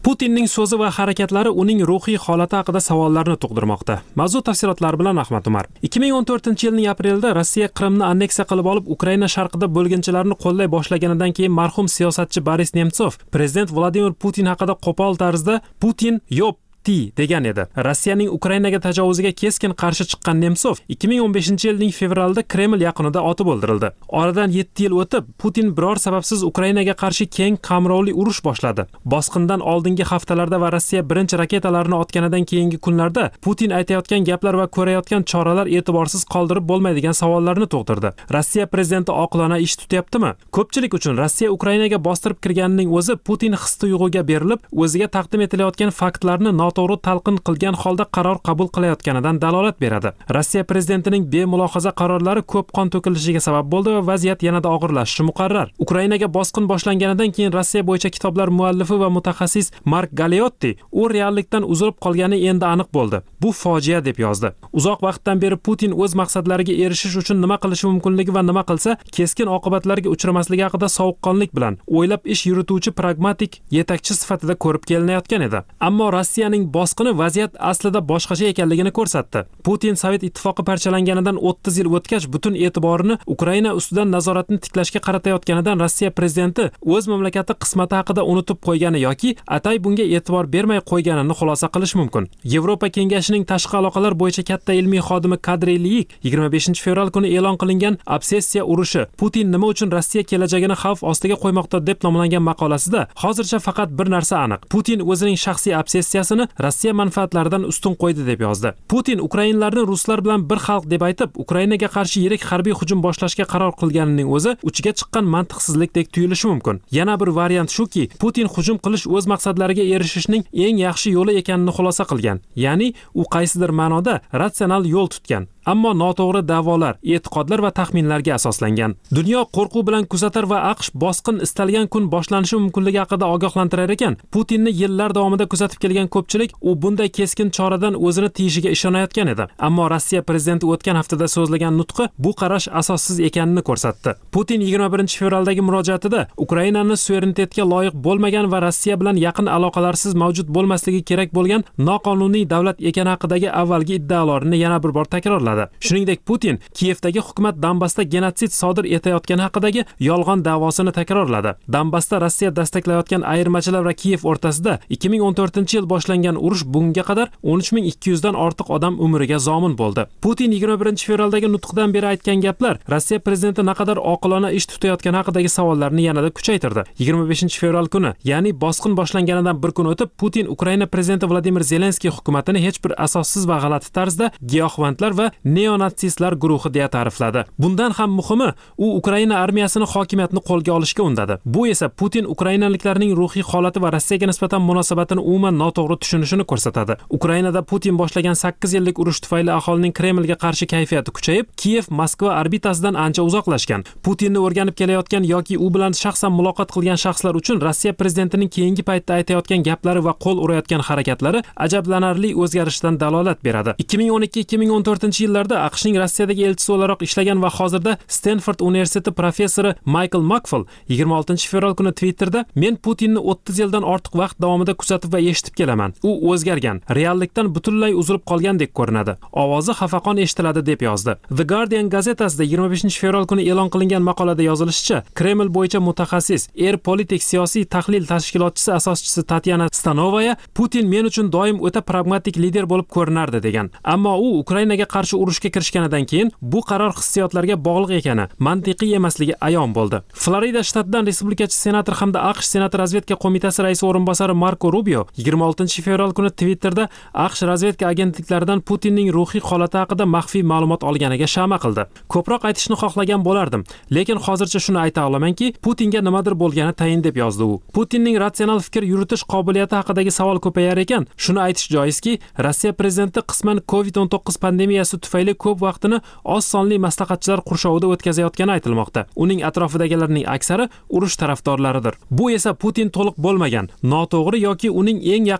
Putinning so'zi va harakatlari uning ruhiy holati haqida savollarni tug'dirmoqda. Mavzu tafsilotlari bilan Ahmad Umar. 2014-yilning aprelida Rossiya Qrimni anneksiya qilib olib, Ukraina sharqida bo'lginchilarni qo'llay boshlaganidan keyin marhum siyosatchi Boris Nemtsov prezident Vladimir Putin haqida qo'pol tarzda Putin yo'q degan edi. Rossiyaning Ukrainaga tajovuziga keskin qarshi chiqqan Nemtsov 2015-yilning fevralida Kreml yaqinida otib o'ldirildi. Oradan 7 yil o'tib, Putin biror sababsiz Ukrainaga qarshi keng qamrovli urush boshladi. Bosqindan oldingi haftalarda va Rossiya birinchi raketalarini otganidan keyingi kunlarda Putin aytayotgan gaplar va ko'rayotgan choralar e'tiborsiz qoldirib bo'lmaydigan savollarni tug'dirdi. Rossiya prezidenti oqilona ish tutyaptimi? Ko'pchilik uchun Rossiya Ukrainaga bostirib kirganining o'zi Putin his-tuyg'uga berilib, o'ziga taqdim etilayotgan faktlarni to'g'ri talqin qilgan holda qaror qabul qilayotganidan dalolat beradi. Rossiya prezidentining bemulohaza qarorlari ko'p qon to'kilishiga sabab bo'ldi va vaziyat yanada og'irlashishi muqarrar. Ukrainaga bosqin boshlanganidan keyin Rossiya bo'yicha kitoblar muallifi va mutaxassis Mark Galeotti u reallikdan uzilib qolgani endi aniq bo'ldi. Bu fojia deb yozdi. Uzoq vaqtdan beri Putin o'z maqsadlariga erishish uchun nima qilishi mumkinligi va nima qilsa keskin oqibatlarga uchramasligi haqida sovuqqonlik bilan o'ylab ish yurituvchi pragmatik yetakchi sifatida ko'rib kelinayotgan edi. Ammo Rossiyaning bosqini vaziyat aslida boshqacha ekanligini ko'rsatdi. Putin Sovet ittifoqi parchalanganidan 30 yil o'tgach butun e'tiborini Ukraina ustidan nazoratni tiklashga qaratayotganidan Rossiya prezidenti o'z mamlakati qismati haqida unutib qo'ygani yoki atay bunga e'tibor bermay qo'yganini xulosa qilish mumkin. Yevropa kengashining tashqi aloqalar bo'yicha katta ilmiy xodimi Kadri Liyik 25-fevral kuni e'lon qilingan obsessiya urushi Putin nima uchun Rossiya kelajagini xavf ostiga qo'ymoqda deb nomlangan maqolasida hozircha faqat bir narsa aniq. Putin o'zining shaxsiy obsessiyasini Rossiya manfaatlaridan ustun qo'ydi deb yozdi. Putin ukrainlarni ruslar bilan bir xalq deb aytib, Ukrainaga qarshi yirik harbiy hujum boshlashga qaror qilganining o'zi uchiga chiqqan mantiqsizlikdek tuyulishi mumkin. Yana bir variant shuki, Putin hujum qilish o'z maqsadlariga erishishning eng yaxshi yo'li ekanini xulosa qilgan. Ya'ni u qaysidir ma'noda ratsional yo'l tutgan. Ammo noto'g'ri da'volar, e'tiqodlar va taxminlarga asoslangan. Dunyo qo'rquv bilan kuzatar va AQSh bosqin istalgan kun boshlanishi mumkinligi haqida ogohlantirar ekan, Putinni yillar davomida kuzatib kelgan ko'pchilik u bunday keskin choradan o'zini tiyishiga ishonayotgan edi. Ammo Rossiya prezidenti o'tgan haftada so'zlagan nutqi bu qarash asossiz ekanini ko'rsatdi. Putin 21-fevraldagi murojaatida Ukrainani suverenitetga loyiq bo'lmagan va Rossiya bilan yaqin aloqalarsiz mavjud bo'lmasligi kerak bo'lgan noqonuniy davlat ekani haqidagi avvalgi iddaolarini yana bir bor takrorladi. Shuningdek, Putin Kiyevdagi hukumat Donbassda genotsid sodir etayotgani haqidagi yolg'on da'vosini takrorladi. Donbassda Rossiya dastaklayotgan ayirmachilar va Kiyev o'rtasida 2014-yil boshlangan urush bunga qadar 13200 dan ortiq odam umriga zomin bo'ldi. Putin 21-fevraldagi nutqidan beri aytgan gaplar Rossiya prezidenti naqadar oqilona ish tutayotgani haqidagi savollarni yanada kuchaytirdi. 25-fevral kuni, ya'ni bosqin boshlanganidan bir kun o'tib, Putin Ukraina prezidenti Vladimir Zelenskiy hukumatini hech bir asossiz va g'alati tarzda giyohvandlar va neonatsistlar guruhi deya ta'rifladi. Bundan ham muhimi, u Ukraina armiyasini hokimiyatni qo'lga olishga undadi. Bu esa Putin ukrainaliklarning ruhiy holati va Rossiyaga nisbatan munosabatini umuman noto'g'ri tushunishini ko'rsatadi. Ukrainada Putin boshlagan 8 yillik urush tufayli aholining Kremlga qarshi kayfiyati kuchayib, Kiyev Moskva orbitasidan ancha uzoqlashgan. Putinni o'rganib kelayotgan yoki u bilan shaxsan muloqot qilgan shaxslar uchun Rossiya prezidentining keyingi paytda aytayotgan gaplari va qo'l urayotgan harakatlari ajablanarli o'zgarishdan dalolat beradi. 2012-2014-yillarda AQShning Rossiyadagi elchisi o'laroq ishlagan va hozirda Stanford universiteti professori Michael Makfall 26-fevral kuni Twitterda "Men Putinni 30 yildan ortiq vaqt davomida kuzatib va eshitib kelaman. U o'zgargan, reallikdan butunlay uzilib qolgandek ko'rinadi. Ovozi xafaqon eshitiladi" deb yozdi. The Guardian gazetasida 25-fevral kuni e'lon qilingan maqolada yozilishicha, Kreml bo'yicha mutaxassis, Air-Politics siyosiy tahlil tashkilotchisi asoschisi Tatyana Stanovaya Putin men uchun doim o'ta pragmatik lider bo'lib ko'rinardi degan. Ammo u Ukrainaga qarshi urushga kirishganidan keyin bu qaror hissiyotlarga bog'liq ekani, mantiqiy emasligi ayon bo'ldi. Florida shtatidan respublikachi senator hamda AQSh Senat razvedka qo'mitasi raisi o'rinbosari Marco Rubio 26-fevral kuni Twitterda AQSh razvedka agentliklaridan Putinning ruhiy holati haqida maxfiy ma'lumot olganiga shama qildi. Ko'proq aytishni xohlagan bo'lardim, lekin hozircha shuni ayta olamanki, Putinga nimadir bo'lgani tayin deb yozdi u. Putinning ratsional fikr yuritish qobiliyati haqidagi savol ko'payar ekan, shuni aytish joizki, Rossiya prezidenti qisman COVID-19 pandemiyasi tufayli ko'p vaqtini oz sonli maslahatchilar qurshovida o'tkazayotgani aytilmoqda. Uning atrofidagilarning aksari urush tarafdorlaridir. Bu esa Putin to'liq bo'lmagan, noto'g'ri yoki uning eng yaqin hamkor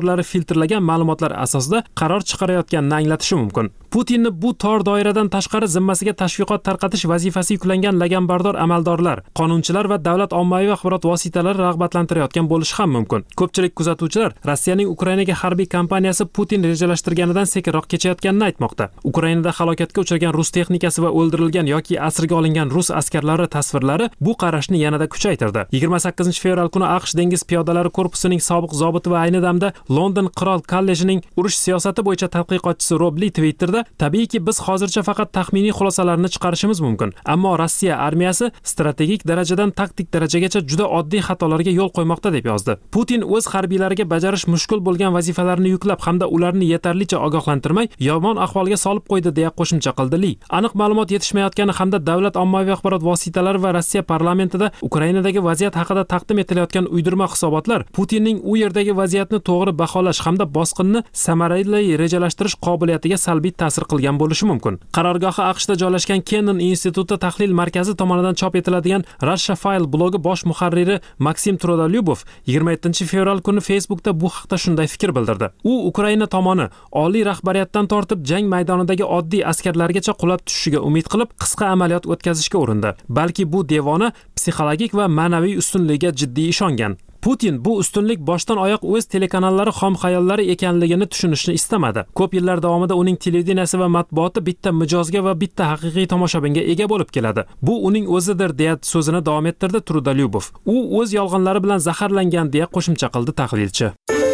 amaldorlari filtrlagan ma'lumotlar asosida qaror chiqarayotganini anglatishi mumkin. Putinni bu tor doiradan tashqari zimmasiga tashviqot tarqatish vazifasi yuklangan laganbardor amaldorlar, qonunchilar va davlat ommaviy axborot vositalari rag'batlantirayotgan bo'lishi ham mumkin. Ko'pchilik kuzatuvchilar Rossiyaning Ukrainaga harbiy kampaniyasi Putin rejalashtirganidan sekinroq kechayotganini aytmoqda. Ukrainada halokatga uchragan rus texnikasi va o'ldirilgan yoki asirga olingan rus askarlari tasvirlari bu qarashni yanada kuchaytirdi. 28-fevral kuni AQSh dengiz piyodalari korpusining sobiq zobiti va ayni damda London qirol kollejining urush siyosati bo'yicha tadqiqotchisi Robli Twitterda tabiiyki biz hozircha faqat taxminiy xulosalarni chiqarishimiz mumkin, ammo Rossiya armiyasi strategik darajadan taktik darajagacha juda oddiy xatolarga yo'l qo'ymoqda deb yozdi. Putin o'z harbiylariga bajarish mushkul bo'lgan vazifalarni yuklab hamda ularni yetarlicha ogohlantirmay yomon ahvolga solib qo'ydi deya qo'shimcha qildi Li. Aniq ma'lumot yetishmayotgani hamda davlat ommaviy axborot vositalari va Rossiya parlamentida Ukrainadagi vaziyat haqida taqdim etilayotgan uydirma hisobotlar Putinning u yerdagi vaziyatni to'g'ri baholash hamda bosqinni samarali rejalashtirish qobiliyatiga salbiy ta'sir qilgan bo'lishi mumkin. Qarorgohi AQShda joylashgan Kennan instituti tahlil markazi tomonidan chop etiladigan Russia File blogi bosh muharriri Maksim Trudolyubov 27-fevral kuni Facebookda bu haqda shunday fikr bildirdi. U Ukraina tomoni oliy rahbariyatdan tortib jang maydonidagi oddiy askarlargacha qulab tushishiga umid qilib qisqa amaliyot o'tkazishga urindi. Balki bu devona psixologik va ma'naviy ustunligiga jiddiy ishongan. Putin bu ustunlik boshdan oyoq o'z telekanallari xom xayollari ekanligini tushunishni istamadi. Ko'p yillar davomida uning televideniyasi va matbuoti bitta mijozga va bitta haqiqiy tomoshabinga ega bo'lib keladi. Bu uning o'zidir deya so'zini davom ettirdi Trudolyubov. U o'z yolg'onlari bilan zaharlangan deya qo'shimcha qildi tahlilchi.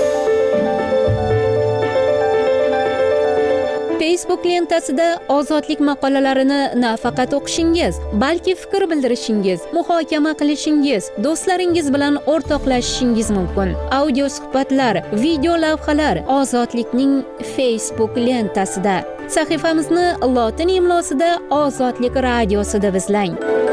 Facebook lentasida ozodlik maqolalarini nafaqat o'qishingiz, balki fikr bildirishingiz, muhokama qilishingiz, do'stlaringiz bilan o'rtoqlashishingiz mumkin. Audio suhbatlar, video lavhalar Ozodlikning Facebook lentasida. Sahifamizni lotin imlosida Ozodlik radiosida izlang.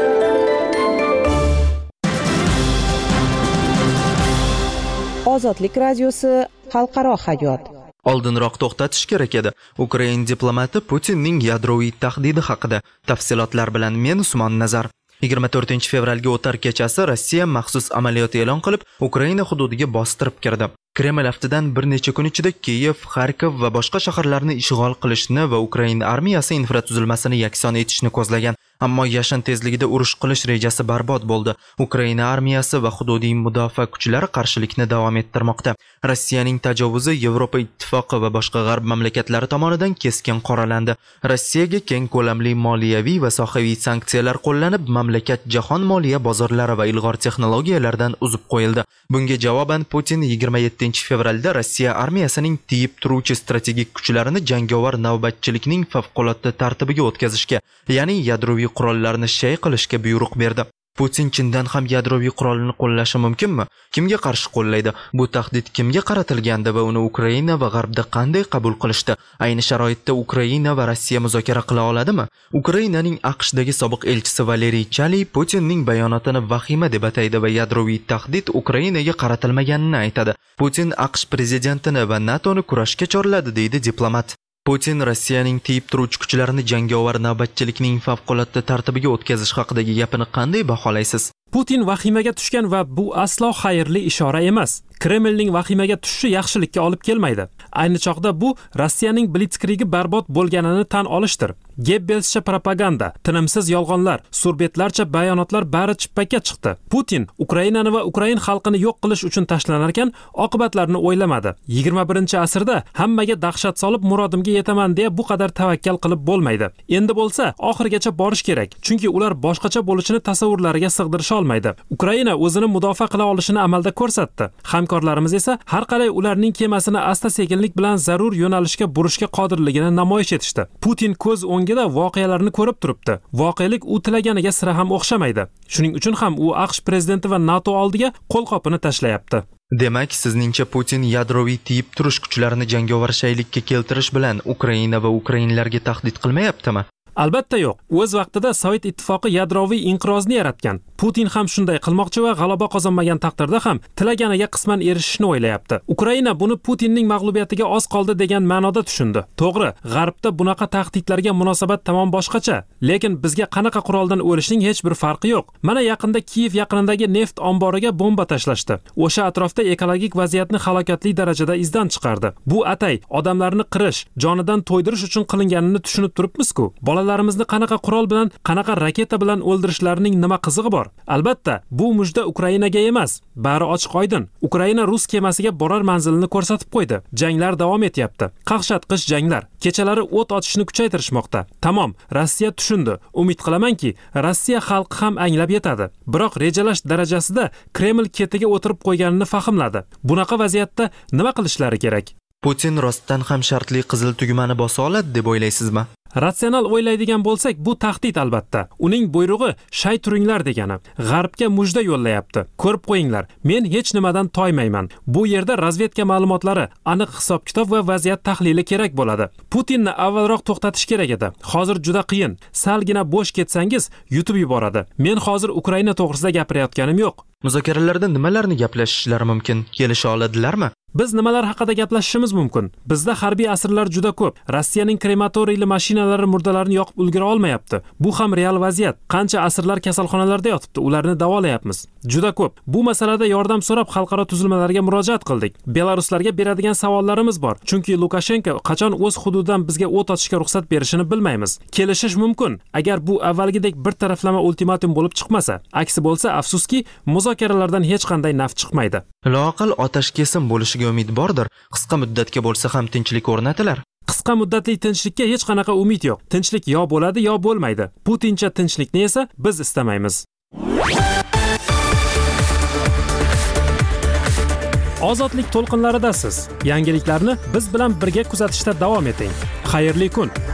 Ozodlik radiosi xalqaro hayot. Oldinroq to'xtatish kerak edi. Ukrain diplomati Putinning yadroviy tahdidi haqida. Tafsilotlar bilan men Usmon Nazar. 24-fevralga o'tar kechasi Rossiya maxsus amaliyot e'lon qilib, Ukraina hududiga bostirib kirdi. Kreml haftadan bir necha kun ichida Kiyev, Xarkov va boshqa shaharlarni ishg'ol qilishni va Ukraina armiyasi infratuzilmasini yakson etishni ko'zlagan. Ammo yashin tezligida urush qilish rejasi barbod bo'ldi. Ukraina armiyasi va hududiy mudofaa kuchlari qarshilikni davom ettirmoqda. Rossiyaning tajovuzi Yevropa ittifoqi va boshqa g'arb mamlakatlari tomonidan keskin qoralandi. Rossiyaga keng ko'lamli moliyaviy va sohaviy sanksiyalar qo'llanib, mamlakat jahon moliya bozorlari va ilg'or texnologiyalardan uzib qo'yildi. Bunga javoban Putin 27-fevralda Rossiya armiyasining tiyib turuvchi strategik kuchlarini jangovar navbatchilikning favqulodda tartibiga o'tkazishga, ya'ni yadroviy qurollarni shay qilishga buyruq berdi. Putin chindan ham yadroviy qurolni qo'llashi mumkinmi? Kimga qarshi qo'llaydi? Bu tahdid kimga qaratilgandi va uni Ukraina va G'arbda qanday qabul qilishdi? Ayni sharoitda Ukraina va Rossiya muzokara qila oladimi? Ukrainaning AQShdagi sobiq elchisi Valeriy Chali Putinning bayonotini vahima deb ataydi va yadroviy tahdid Ukrainaga qaratilmaganini aytadi. Putin AQSh prezidentini va NATOni kurashga chorladi, deydi diplomat. Putin Rossiyaning tiyib turuvchi kuchlarini jangovar navbatchilikning favqulodda tartibiga o'tkazish haqidagi gapini qanday baholaysiz? Putin vahimaga tushgan va bu aslo xayrli ishora emas. Kremlning vahimaga tushishi yaxshilikka olib kelmaydi. Ayni chog'da bu Rossiyaning blitzkrigi barbod bo'lganini tan olishdir. Gebbelscha propaganda, tinimsiz yolg'onlar, surbetlarcha bayonotlar bari chippakka chiqdi. Putin Ukrainani va Ukrain xalqini yo'q qilish uchun tashlanar ekan, oqibatlarini o'ylamadi. 21-asrda hammaga dahshat solib murodimga yetaman deya bu qadar tavakkal qilib bo'lmaydi. Endi bo'lsa, oxirigacha borish kerak, chunki ular boshqacha bo'lishini tasavvurlariga sig'dirisha olmaydi. Ukraina o'zini mudofaa qila olishini amalda ko'rsatdi. Hamkorlarimiz esa har qalay ularning kemasini asta-sekinlik bilan zarur yo'nalishga burishga qodirligini namoyish etishdi. Putin ko'z o'ngida voqealarni ko'rib turibdi. Voqelik u tilaganiga sira ham o'xshamaydi. Shuning uchun ham u AQSh prezidenti va NATO oldiga qo'lqopini tashlayapti. Demak, sizningcha Putin yadroviy tiyib turish kuchlarini jangovar shaylikka keltirish bilan Ukraina va ukrainlarga tahdid qilmayaptimi? Albatta yo'q. O'z vaqtida Sovet ittifoqi yadroviy inqirozni yaratgan. Putin ham shunday qilmoqchi va g'alaba qozonmagan taqdirda ham tilaganiga qisman erishishni o'ylayapti. Ukraina buni Putinning mag'lubiyatiga oz qoldi degan ma'noda tushundi. To'g'ri, G'arbda bunaqa tahdidlarga munosabat tamom boshqacha, lekin bizga qanaqa quroldan o'lishning hech bir farqi yo'q. Mana yaqinda Kiyev yaqinidagi neft omboriga bomba tashlashdi. O'sha atrofda ekologik vaziyatni halokatli darajada izdan chiqardi. Bu atay odamlarni qirish, jonidan to'ydirish uchun qilinganini tushunib turibmiz-ku. Bolalarimizni qanaqa qurol bilan, qanaqa raketa bilan o'ldirishlarining nima qizig'i bor? Albatta, bu mujda Ukrainaga emas. Bari ochiq-oydin. Ukraina rus kemasiga borar manzilini ko'rsatib qo'ydi. Janglar davom etyapti. Qaqshatqich janglar. Kechalari o't ochishni kuchaytirishmoqda. Tamom, Rossiya tushundi. Umid qilamanki, Rossiya xalqi ham anglab yetadi. Biroq rejalash darajasida Kreml ketiga o'tirib qo'yganini fahmladi. Bunaqa vaziyatda nima qilishlari kerak? Putin rostdan ham shartli qizil tugmani bosa oladi deb o'ylaysizmi? Ratsional o'ylaydigan bo'lsak, bu tahdid albatta. Uning buyrug'i shay turinglar degani. G'arbga mujda yo'llayapti. Ko'rib qo'yinglar, men hech nimadan toymayman. Bu yerda razvedka ma'lumotlari, aniq hisob-kitob va vaziyat tahlili kerak bo'ladi. Putinni avvalroq to'xtatish kerak edi. Hozir juda qiyin. Salgina bo'sh ketsangiz, yutib yuboradi. Men hozir Ukraina to'g'risida gapirayotganim yo'q. Muzokaralarda nimalarni gaplashishlari mumkin? Kelisha oladilarmi? Biz nimalar haqida gaplashishimiz mumkin? Bizda harbiy asirlar juda ko'p. Rossiyaning krematoriyli mashinalari murdalarni yoqib ulgura olmayapti. Bu ham real vaziyat. Qancha asirlar kasalxonalarda yotibdi, ularni davolayapmiz. Juda ko'p. Bu masalada yordam so'rab xalqaro tuzilmalarga murojaat qildik. Belaruslarga beradigan savollarimiz bor. Chunki Lukashenko qachon o'z hududidan bizga o't ochishga ruxsat berishini bilmaymiz. Kelishish mumkin, agar bu avvalgidek bir taraflama ultimatum bo'lib chiqmasa. Aksi bo'lsa, afsuski, muzokaralardan hech qanday naf chiqmaydi. Loaqal otash kesim bo'lishiga umid bordir. Qisqa muddatga bo'lsa ham tinchlik o'rnatilar. Qisqa muddatli tinchlikka hech qanaqa umid yo'q. Tinchlik yo bo'ladi, yo bo'lmaydi. Putincha tinchlikni esa biz istamaymiz. Ozodlik to'lqinlaridasiz. Yangiliklarni biz bilan birga kuzatishda davom eting. Xayrli kun.